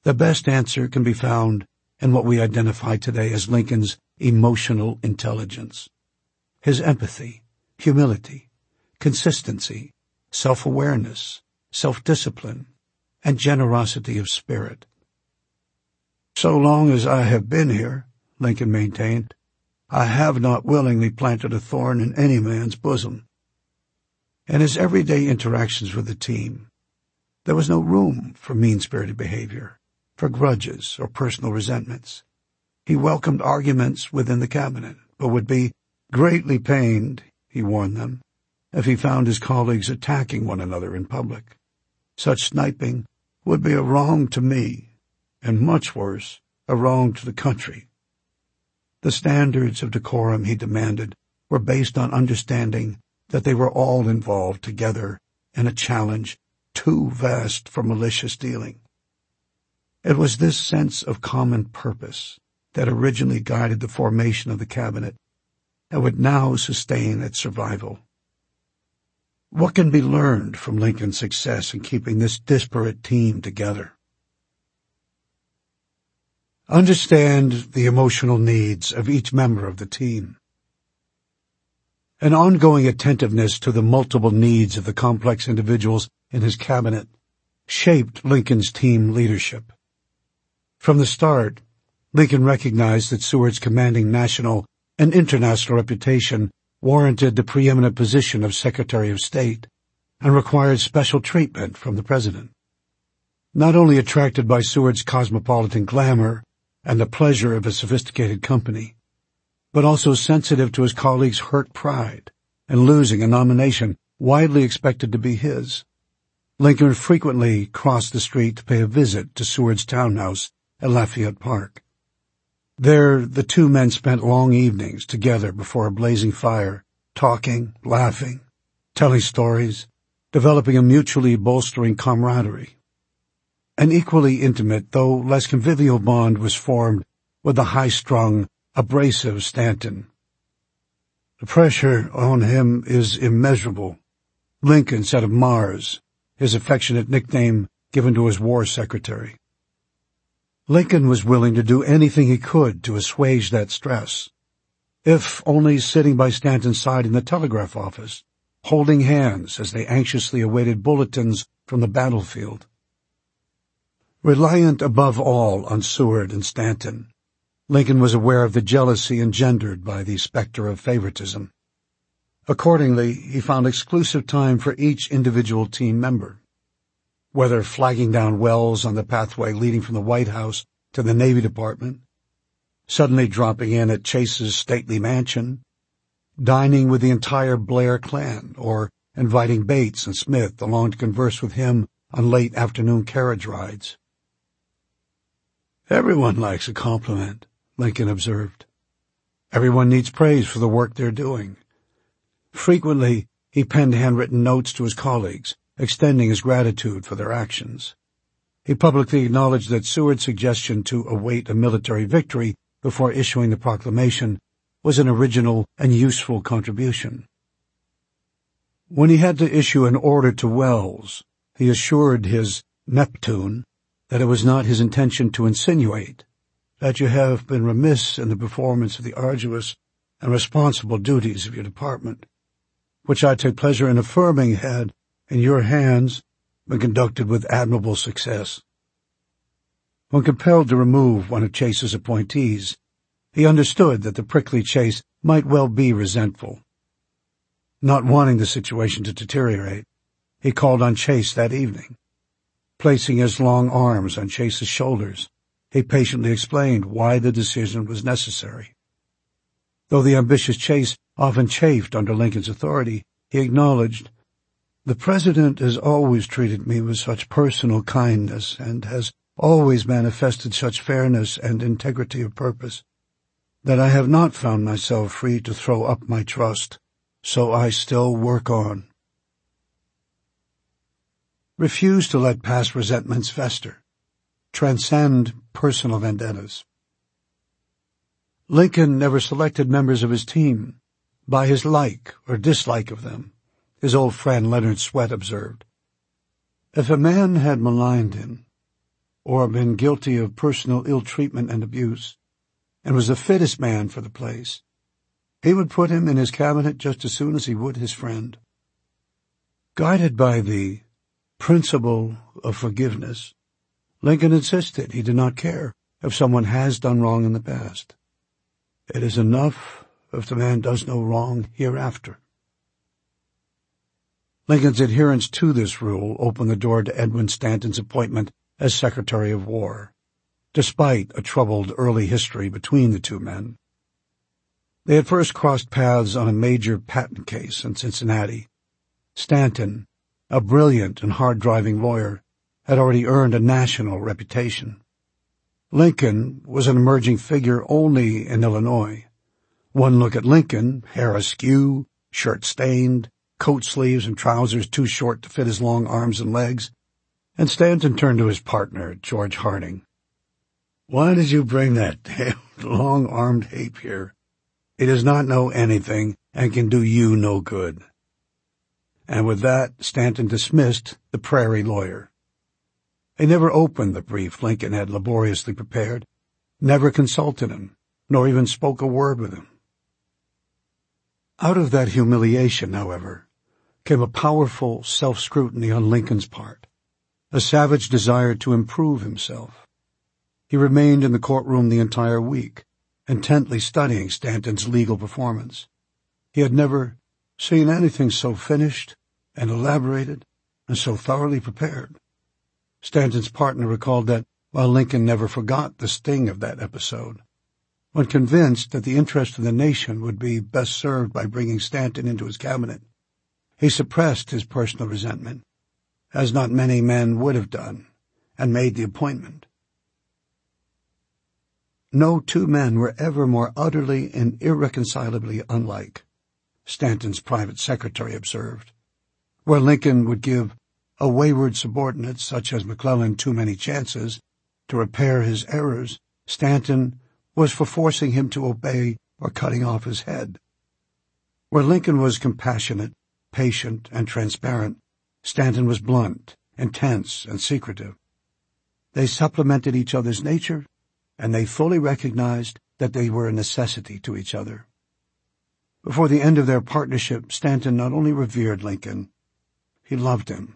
The best answer can be found in what we identify today as Lincoln's emotional intelligence. His empathy, humility, consistency, self-awareness, self-discipline, and generosity of spirit. So long as I have been here, Lincoln maintained, I have not willingly planted a thorn in any man's bosom. In his everyday interactions with the team, there was no room for mean-spirited behavior, for grudges or personal resentments. He welcomed arguments within the cabinet, but would be greatly pained, he warned them, if he found his colleagues attacking one another in public. Such sniping would be a wrong to me, and much worse, a wrong to the country. The standards of decorum he demanded were based on understanding that they were all involved together in a challenge too vast for malicious dealing. It was this sense of common purpose that originally guided the formation of the cabinet and would now sustain its survival. What can be learned from Lincoln's success in keeping this disparate team together? Understand the emotional needs of each member of the team. An ongoing attentiveness to the multiple needs of the complex individuals in his cabinet shaped Lincoln's team leadership. From the start, Lincoln recognized that Seward's commanding national and international reputation warranted the preeminent position of Secretary of State and required special treatment from the President. Not only attracted by Seward's cosmopolitan glamour and the pleasure of a sophisticated company, but also sensitive to his colleagues' hurt pride in losing a nomination widely expected to be his, Lincoln frequently crossed the street to pay a visit to Seward's townhouse at Lafayette Park. There, the two men spent long evenings together before a blazing fire, talking, laughing, telling stories, developing a mutually bolstering camaraderie. An equally intimate, though less convivial bond was formed with the high-strung, abrasive Stanton. The pressure on him is immeasurable, Lincoln said of Mars, his affectionate nickname given to his war secretary. Lincoln was willing to do anything he could to assuage that stress, if only sitting by Stanton's side in the telegraph office, holding hands as they anxiously awaited bulletins from the battlefield. Reliant above all on Seward and Stanton, Lincoln was aware of the jealousy engendered by the specter of favoritism. Accordingly, he found exclusive time for each individual team member. Whether flagging down wells on the pathway leading from the White House to the Navy Department, suddenly dropping in at Chase's stately mansion, dining with the entire Blair clan, or inviting Bates and Smith along to converse with him on late afternoon carriage rides. Everyone likes a compliment, Lincoln observed. Everyone needs praise for the work they're doing. Frequently, he penned handwritten notes to his colleagues, extending his gratitude for their actions. He publicly acknowledged that Seward's suggestion to await a military victory before issuing the proclamation was an original and useful contribution. When he had to issue an order to Wells, he assured his Neptune that it was not his intention to insinuate that you have been remiss in the performance of the arduous and responsible duties of your department, which I take pleasure in affirming had, in your hands, been conducted with admirable success. When compelled to remove one of Chase's appointees, he understood that the prickly Chase might well be resentful. Not wanting the situation to deteriorate, he called on Chase that evening. Placing his long arms on Chase's shoulders, he patiently explained why the decision was necessary. Though the ambitious Chase often chafed under Lincoln's authority, he acknowledged, "The President has always treated me with such personal kindness and has always manifested such fairness and integrity of purpose that I have not found myself free to throw up my trust, so I still work on." Refuse to let past resentments fester. Transcend personal vendettas. Lincoln never selected members of his team by his like or dislike of them, his old friend Leonard Swett observed. If a man had maligned him, or been guilty of personal ill treatment and abuse, and was the fittest man for the place, he would put him in his cabinet just as soon as he would his friend. Guided by the principle of forgiveness, Lincoln insisted he did not care if someone has done wrong in the past. It is enough if the man does no wrong hereafter. Lincoln's adherence to this rule opened the door to Edwin Stanton's appointment as Secretary of War, despite a troubled early history between the two men. They had first crossed paths on a major patent case in Cincinnati. Stanton, a brilliant and hard-driving lawyer, had already earned a national reputation. Lincoln was an emerging figure only in Illinois. One look at Lincoln, hair askew, shirt stained, coat sleeves and trousers too short to fit his long arms and legs, and Stanton turned to his partner, George Harding. "Why did you bring that damned long-armed ape here? He does not know anything and can do you no good." And with that, Stanton dismissed the prairie lawyer. He never opened the brief Lincoln had laboriously prepared, never consulted him, nor even spoke a word with him. Out of that humiliation, however, came a powerful self-scrutiny on Lincoln's part, a savage desire to improve himself. He remained in the courtroom the entire week, intently studying Stanton's legal performance. He had never seen anything so finished and elaborated and so thoroughly prepared. Stanton's partner recalled that, while Lincoln never forgot the sting of that episode, when convinced that the interest of the nation would be best served by bringing Stanton into his cabinet, he suppressed his personal resentment, as not many men would have done, and made the appointment. No two men were ever more utterly and irreconcilably unlike, Stanton's private secretary observed. Where Lincoln would give a wayward subordinate such as McClellan too many chances to repair his errors, Stanton was for forcing him to obey or cutting off his head. Where Lincoln was compassionate, patient, and transparent, Stanton was blunt, intense, and secretive. They supplemented each other's nature, and they fully recognized that they were a necessity to each other. Before the end of their partnership, Stanton not only revered Lincoln, he loved him.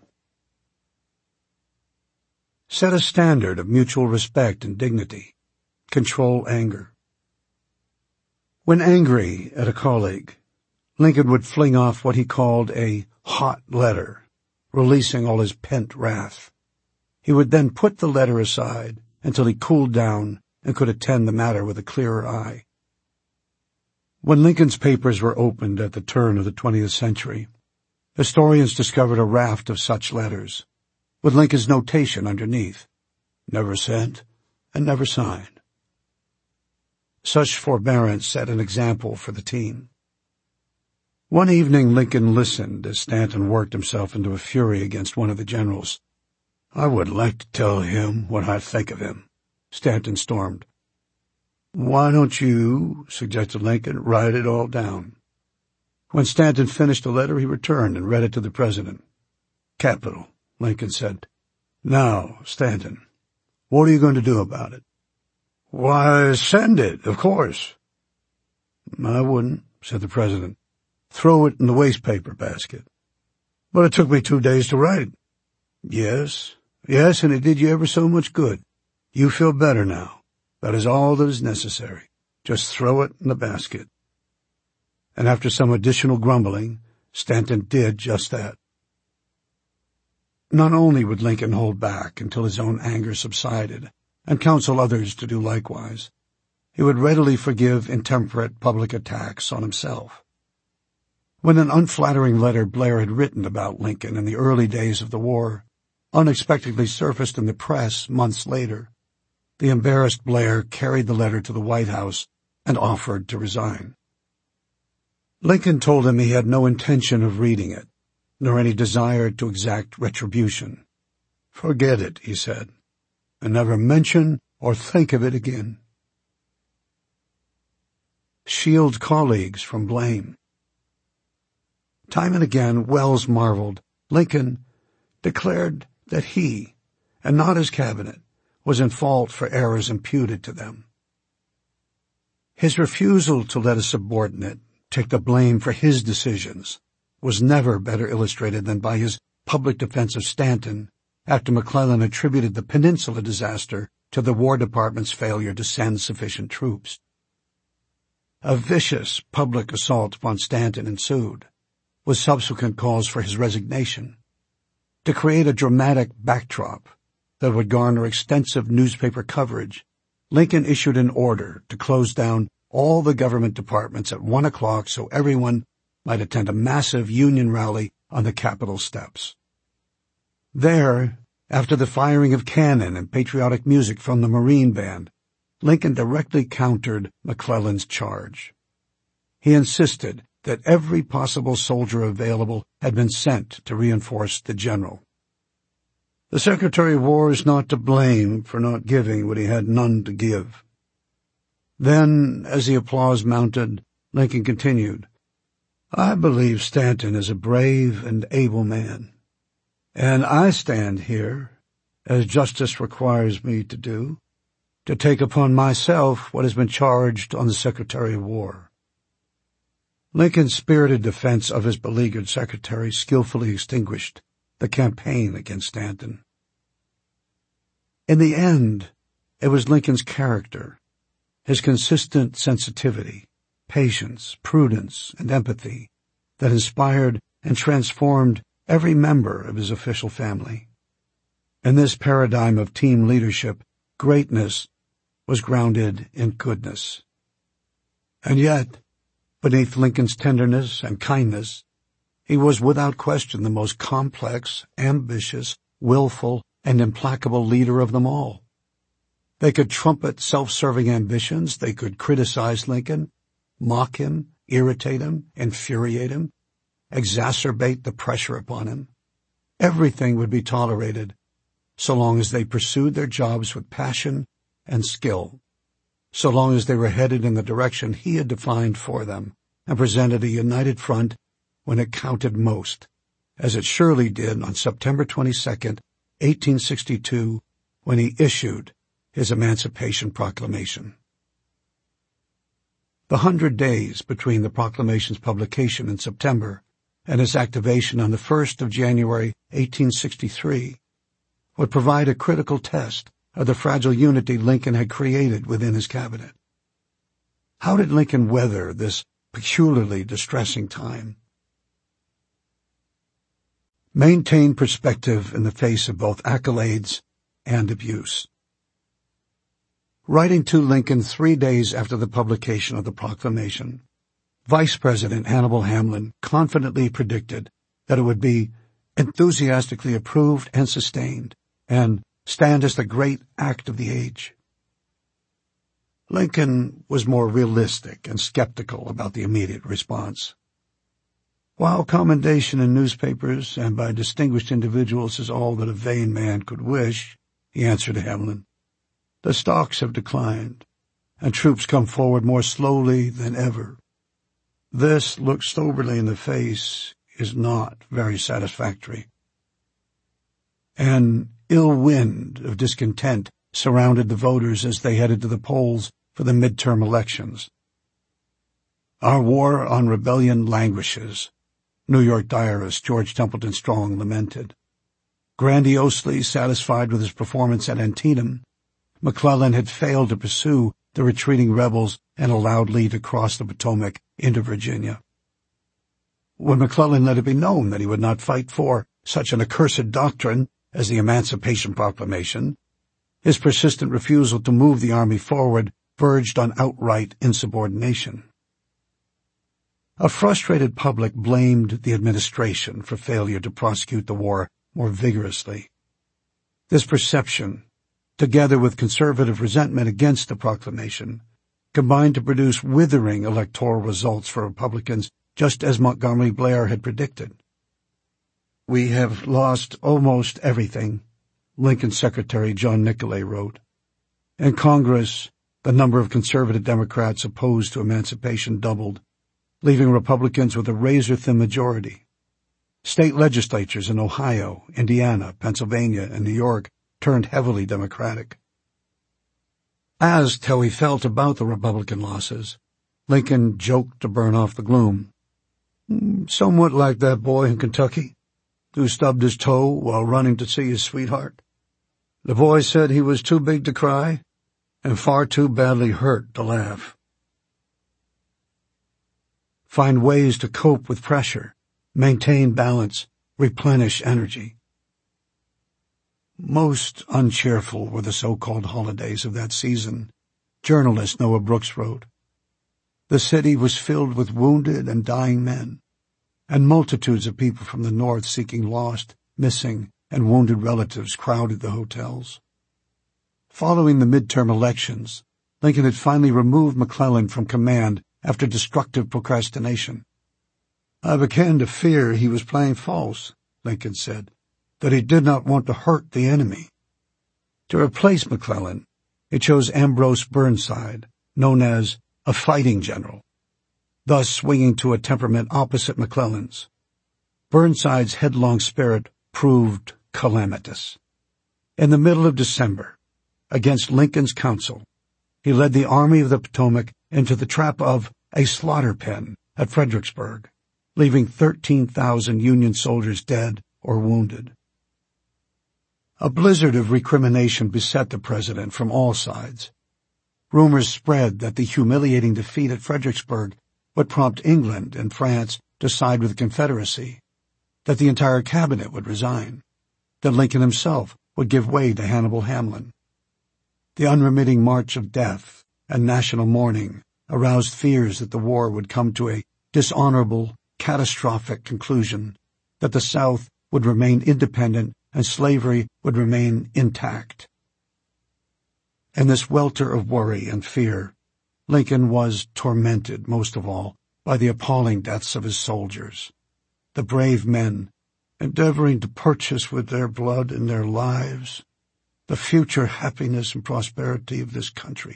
Set a standard of mutual respect and dignity. Control anger. When angry at a colleague, Lincoln would fling off what he called a hot letter, releasing all his pent wrath. He would then put the letter aside until he cooled down and could attend the matter with a clearer eye. When Lincoln's papers were opened at the turn of the twentieth century, historians discovered a raft of such letters, with Lincoln's notation underneath, never sent and never signed. Such forbearance set an example for the team. One evening Lincoln listened as Stanton worked himself into a fury against one of the generals. "I would like to tell him what I think of him," Stanton stormed. "Why don't you," suggested Lincoln, "write it all down?" When Stanton finished the letter, he returned and read it to the president. "Capital," Lincoln said. "Now, Stanton, what are you going to do about it?" "Why, send it, of course." "I wouldn't," said the president. "Throw it in the wastepaper basket." "But it took me two days to write it." "Yes, yes, and it did you ever so much good. You feel better now. That is all that is necessary. Just throw it in the basket." And after some additional grumbling, Stanton did just that. Not only would Lincoln hold back until his own anger subsided and counsel others to do likewise, he would readily forgive intemperate public attacks on himself. When an unflattering letter Blair had written about Lincoln in the early days of the war unexpectedly surfaced in the press months later, the embarrassed Blair carried the letter to the White House and offered to resign. Lincoln told him he had no intention of reading it, nor any desire to exact retribution. "Forget it," he said, "and never mention or think of it again." Shield colleagues from blame. Time and again, Wells marveled. Lincoln declared that he, and not his cabinet, was in fault for errors imputed to them. His refusal to let a subordinate take the blame for his decisions was never better illustrated than by his public defense of Stanton after McClellan attributed the Peninsula disaster to the War Department's failure to send sufficient troops. A vicious public assault upon Stanton ensued, with subsequent calls for his resignation. To create a dramatic backdrop that would garner extensive newspaper coverage, Lincoln issued an order to close down all the government departments at one o'clock so everyone might attend a massive Union rally on the Capitol steps. There, after the firing of cannon and patriotic music from the Marine Band, Lincoln directly countered McClellan's charge. He insisted that every possible soldier available had been sent to reinforce the general. The Secretary of War is not to blame for not giving what he had none to give. Then, as the applause mounted, Lincoln continued, I believe Stanton is a brave and able man, and I stand here, as justice requires me to do, to take upon myself what has been charged on the Secretary of War. Lincoln's spirited defense of his beleaguered secretary skillfully extinguished the campaign against Stanton. In the end, it was Lincoln's character, his consistent sensitivity, patience, prudence, and empathy that inspired and transformed every member of his official family. In this paradigm of team leadership, greatness was grounded in goodness. And yet, beneath Lincoln's tenderness and kindness, he was without question the most complex, ambitious, willful, and implacable leader of them all. They could trumpet self-serving ambitions, they could criticize Lincoln, mock him, irritate him, infuriate him, exacerbate the pressure upon him. Everything would be tolerated, so long as they pursued their jobs with passion and skill, so long as they were headed in the direction he had defined for them and presented a united front when it counted most, as it surely did on September twenty-second, eighteen sixty-two, when he issued his Emancipation Proclamation. The hundred days between the proclamation's publication in September and its activation on the first of January, eighteen sixty-three, would provide a critical test of the fragile unity Lincoln had created within his cabinet. How did Lincoln weather this peculiarly distressing time? Maintain perspective in the face of both accolades and abuse. Writing to Lincoln three days after the publication of the proclamation, Vice President Hannibal Hamlin confidently predicted that it would be enthusiastically approved and sustained, and stand as the great act of the age. Lincoln was more realistic and skeptical about the immediate response. While commendation in newspapers and by distinguished individuals is all that a vain man could wish, he answered Hamlin, the stocks have declined, and troops come forward more slowly than ever. This, looked soberly in the face, is not very satisfactory. An ill wind of discontent surrounded the voters as they headed to the polls for the midterm elections. Our war on rebellion languishes, New York diarist George Templeton Strong lamented. Grandiosely satisfied with his performance at Antietam, McClellan had failed to pursue the retreating rebels and allowed Lee to cross the Potomac into Virginia. When McClellan let it be known that he would not fight for such an accursed doctrine as the Emancipation Proclamation, his persistent refusal to move the army forward verged on outright insubordination. A frustrated public blamed the administration for failure to prosecute the war more vigorously. This perception, together with conservative resentment against the proclamation, combined to produce withering electoral results for Republicans, just as Montgomery Blair had predicted. We have lost almost everything, Lincoln's Secretary John Nicolay wrote. In Congress, the number of conservative Democrats opposed to emancipation doubled, leaving Republicans with a razor-thin majority. State legislatures in Ohio, Indiana, Pennsylvania, and New York turned heavily Democratic. Asked how he felt about the Republican losses, Lincoln joked to burn off the gloom. Somewhat like that boy in Kentucky who stubbed his toe while running to see his sweetheart. The boy said he was too big to cry and far too badly hurt to laugh. Find ways to cope with pressure, maintain balance, replenish energy. Most uncheerful were the so-called holidays of that season, journalist Noah Brooks wrote. The city was filled with wounded and dying men, and multitudes of people from the north seeking lost, missing, and wounded relatives crowded the hotels. Following the midterm elections, Lincoln had finally removed McClellan from command after destructive procrastination. I began to fear he was playing false, Lincoln said, that he did not want to hurt the enemy. To replace McClellan, he chose Ambrose Burnside, known as a fighting general, thus swinging to a temperament opposite McClellan's. Burnside's headlong spirit proved calamitous. In the middle of December, against Lincoln's counsel, he led the Army of the Potomac into the trap of a slaughter pen at Fredericksburg, leaving thirteen thousand Union soldiers dead or wounded. A blizzard of recrimination beset the president from all sides. Rumors spread that the humiliating defeat at Fredericksburg would prompt England and France to side with the Confederacy, that the entire cabinet would resign, that Lincoln himself would give way to Hannibal Hamlin. The unremitting march of death and national mourning aroused fears that the war would come to a dishonorable, catastrophic conclusion, that the South would remain independent and slavery would remain intact. In this welter of worry and fear, Lincoln was tormented most of all by the appalling deaths of his soldiers, the brave men endeavoring to purchase with their blood and their lives the future happiness and prosperity of this country.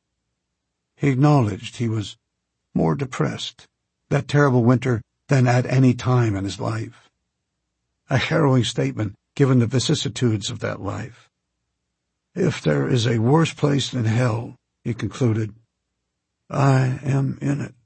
He acknowledged he was more depressed that terrible winter than at any time in his life. A harrowing statement given the vicissitudes of that life. If there is a worse place than hell, he concluded, I am in it.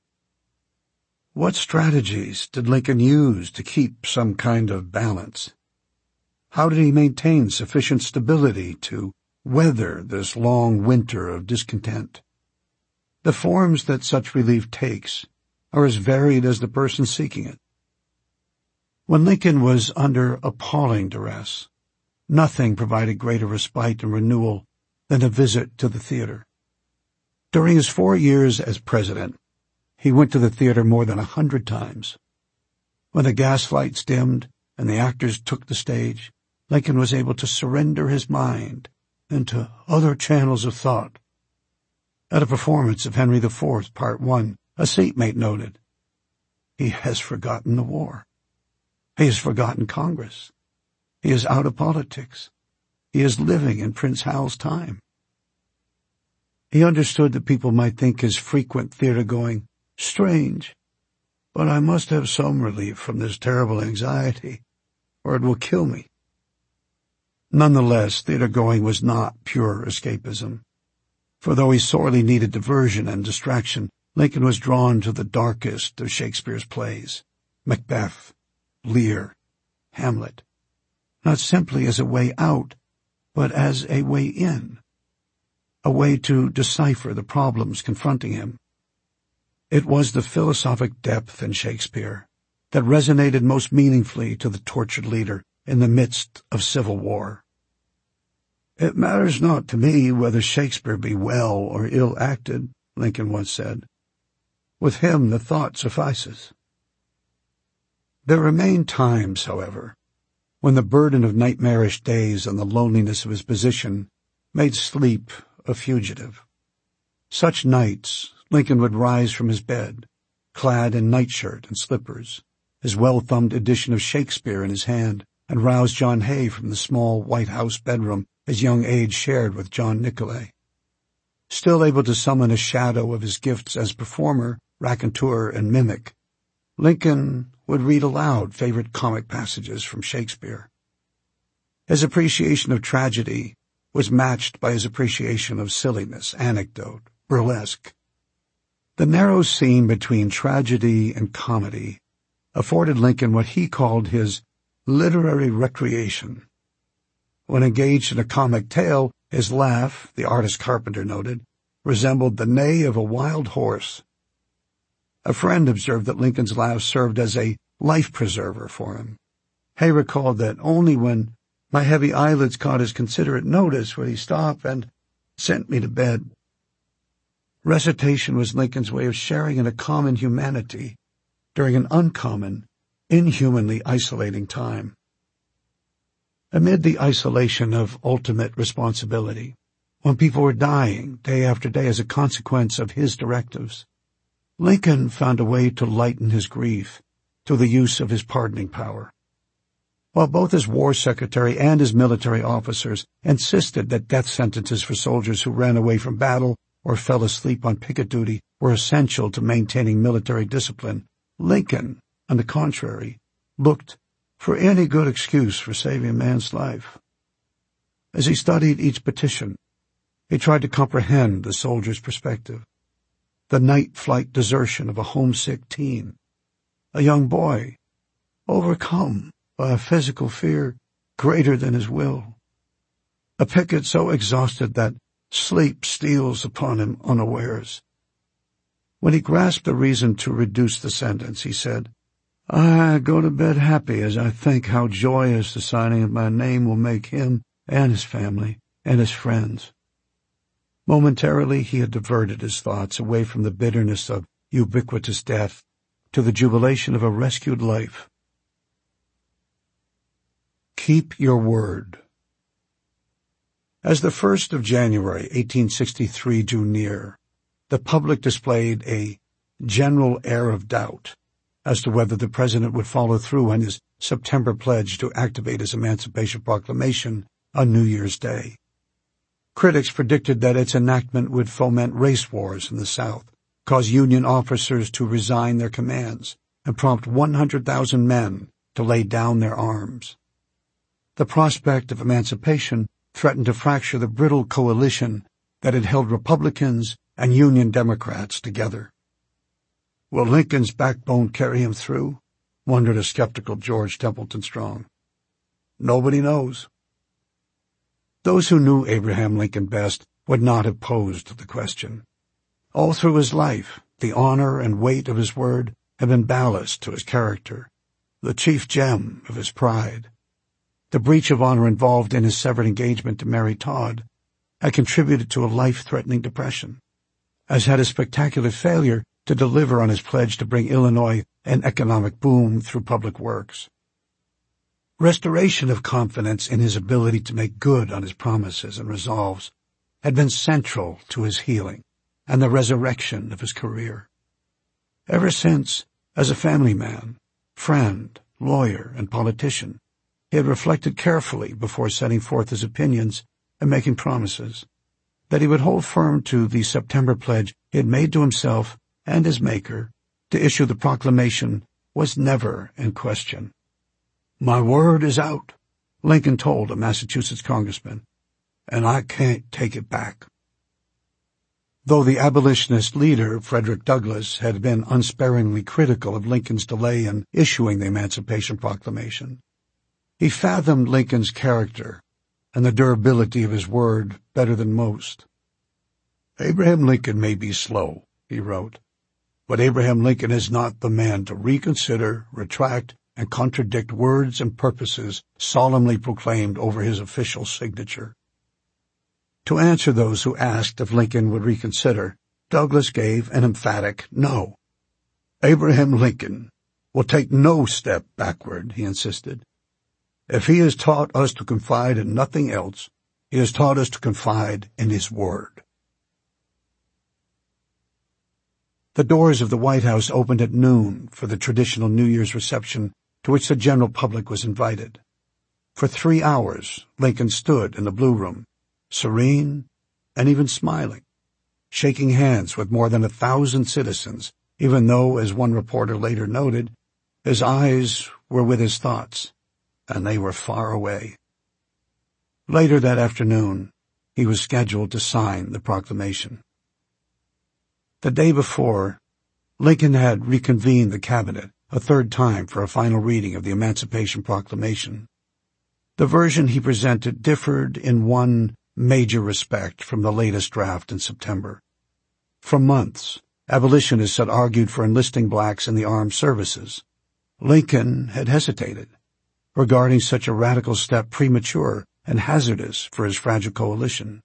What strategies did Lincoln use to keep some kind of balance? How did he maintain sufficient stability to weather this long winter of discontent? The forms that such relief takes are as varied as the person seeking it. When Lincoln was under appalling duress, nothing provided greater respite and renewal than a visit to the theater. During his four years as president, he went to the theater more than a hundred times. When the gas lights dimmed and the actors took the stage, Lincoln was able to surrender his mind into other channels of thought. At a performance of Henry the Fourth, Part One, a seatmate noted, "He has forgotten the war. He has forgotten Congress. He is out of politics. He is living in Prince Hal's time." He understood that people might think his frequent theater-going strange, but I must have some relief from this terrible anxiety, or it will kill me. Nonetheless, theater-going was not pure escapism, for though he sorely needed diversion and distraction, Lincoln was drawn to the darkest of Shakespeare's plays, Macbeth, Lear, Hamlet, not simply as a way out, but as a way in, a way to decipher the problems confronting him. It was the philosophic depth in Shakespeare that resonated most meaningfully to the tortured leader in the midst of civil war. It matters not to me whether Shakespeare be well or ill acted, Lincoln once said. With him the thought suffices. There remained times, however, when the burden of nightmarish days and the loneliness of his position made sleep a fugitive. Such nights Lincoln would rise from his bed, clad in nightshirt and slippers, his well-thumbed edition of Shakespeare in his hand, and rouse John Hay from the small White House bedroom his young age shared with John Nicolay. Still able to summon a shadow of his gifts as performer, raconteur, and mimic, Lincoln would read aloud favorite comic passages from Shakespeare. His appreciation of tragedy was matched by his appreciation of silliness, anecdote, burlesque. The narrow seam between tragedy and comedy afforded Lincoln what he called his literary recreation. When engaged in a comic tale, his laugh, the artist Carpenter noted, resembled the neigh of a wild horse. A friend observed that Lincoln's laugh served as a life preserver for him. Hay recalled that only when my heavy eyelids caught his considerate notice would he stop and sent me to bed. Recitation was Lincoln's way of sharing in a common humanity during an uncommon, inhumanly isolating time. Amid the isolation of ultimate responsibility, when people were dying day after day as a consequence of his directives, Lincoln found a way to lighten his grief through the use of his pardoning power. While both his war secretary and his military officers insisted that death sentences for soldiers who ran away from battle or fell asleep on picket duty were essential to maintaining military discipline, Lincoln, on the contrary, looked for any good excuse for saving a man's life. As he studied each petition, he tried to comprehend the soldier's perspective. The night flight desertion of a homesick teen, a young boy, overcome by a physical fear greater than his will, a picket so exhausted that sleep steals upon him unawares. When he grasped a reason to reduce the sentence, he said, "I go to bed happy as I think how joyous the signing of my name will make him and his family and his friends." Momentarily he had diverted his thoughts away from the bitterness of ubiquitous death to the jubilation of a rescued life. Keep your word. As the first of January, eighteen sixty-three drew near, the public displayed a general air of doubt as to whether the President would follow through on his September pledge to activate his Emancipation Proclamation on New Year's Day. Critics predicted that its enactment would foment race wars in the South, cause Union officers to resign their commands, and prompt one hundred thousand men to lay down their arms. The prospect of emancipation threatened to fracture the brittle coalition that had held Republicans and Union Democrats together. Will Lincoln's backbone carry him through? Wondered a skeptical George Templeton Strong. Nobody knows. Those who knew Abraham Lincoln best would not have posed the question. All through his life, the honor and weight of his word had been ballast to his character, the chief gem of his pride. The breach of honor involved in his severed engagement to Mary Todd had contributed to a life-threatening depression, as had his spectacular failure to deliver on his pledge to bring Illinois an economic boom through public works. Restoration of confidence in his ability to make good on his promises and resolves had been central to his healing and the resurrection of his career. Ever since, as a family man, friend, lawyer, and politician, he had reflected carefully before setting forth his opinions and making promises that he would hold firm to the September pledge he had made to himself and his Maker to issue the proclamation was never in question. "My word is out," Lincoln told a Massachusetts congressman, "and I can't take it back." Though the abolitionist leader, Frederick Douglass, had been unsparingly critical of Lincoln's delay in issuing the Emancipation Proclamation, he fathomed Lincoln's character and the durability of his word better than most. "Abraham Lincoln may be slow," he wrote, "but Abraham Lincoln is not the man to reconsider, retract, and contradict words and purposes solemnly proclaimed over his official signature." To answer those who asked if Lincoln would reconsider, Douglass gave an emphatic no. "Abraham Lincoln will take no step backward," he insisted. "If he has taught us to confide in nothing else, he has taught us to confide in his word." The doors of the White House opened at noon for the traditional New Year's reception to which the general public was invited. For three hours, Lincoln stood in the Blue Room, serene and even smiling, shaking hands with more than a thousand citizens, even though, as one reporter later noted, his eyes were with his thoughts, and they were far away. Later that afternoon, he was scheduled to sign the proclamation. The day before, Lincoln had reconvened the cabinet a third time for a final reading of the Emancipation Proclamation. The version he presented differed in one major respect from the latest draft in September. For months, abolitionists had argued for enlisting blacks in the armed services. Lincoln had hesitated, regarding such a radical step premature and hazardous for his fragile coalition.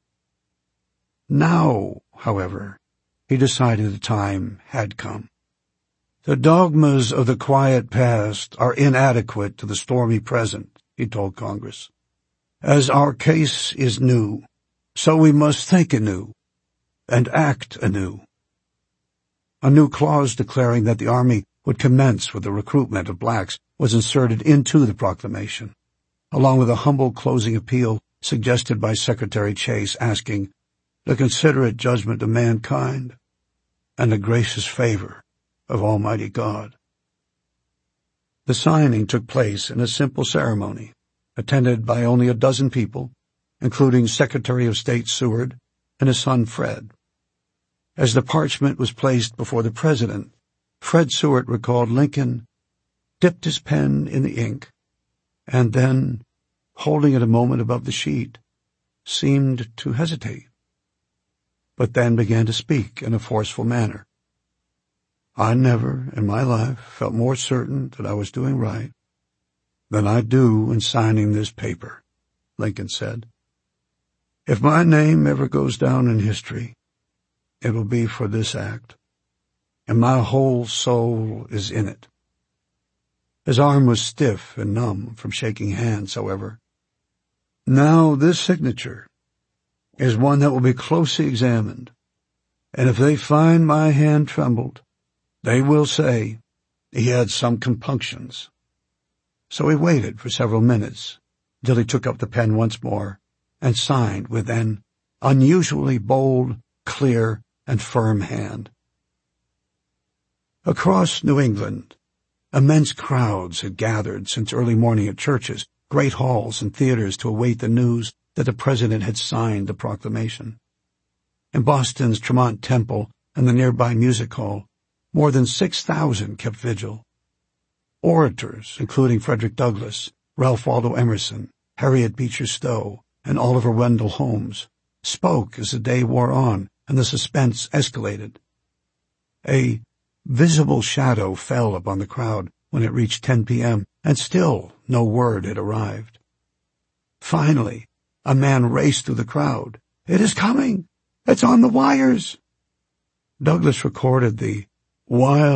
Now, however, he decided the time had come. The dogmas of the quiet past are inadequate to the stormy present, he told Congress. As our case is new, so we must think anew and act anew. A new clause declaring that the Army would commence with the recruitment of blacks was inserted into the proclamation, along with a humble closing appeal suggested by Secretary Chase asking the considerate judgment of mankind and the gracious favor of Almighty God. The signing took place in a simple ceremony, attended by only a dozen people, including Secretary of State Seward and his son Fred. As the parchment was placed before the President, Fred Seward recalled Lincoln dipped his pen in the ink, and then, holding it a moment above the sheet, seemed to hesitate, but then began to speak in a forceful manner. I never in my life felt more certain that I was doing right than I do in signing this paper, Lincoln said. If my name ever goes down in history, it will be for this act, and my whole soul is in it. His arm was stiff and numb from shaking hands, however. Now this signature is one that will be closely examined, and if they find my hand trembled, they will say he had some compunctions. So he waited for several minutes until he took up the pen once more and signed with an unusually bold, clear, and firm hand. Across New England, immense crowds had gathered since early morning at churches, great halls, and theaters to await the news that the President had signed the proclamation. In Boston's Tremont Temple and the nearby music hall, more than six thousand kept vigil. Orators, including Frederick Douglass, Ralph Waldo Emerson, Harriet Beecher Stowe, and Oliver Wendell Holmes, spoke as the day wore on and the suspense escalated. A visible shadow fell upon the crowd when it reached ten p.m., and still no word had arrived. Finally, a man raced through the crowd. It is coming! It's on the wires! Douglass recorded the wild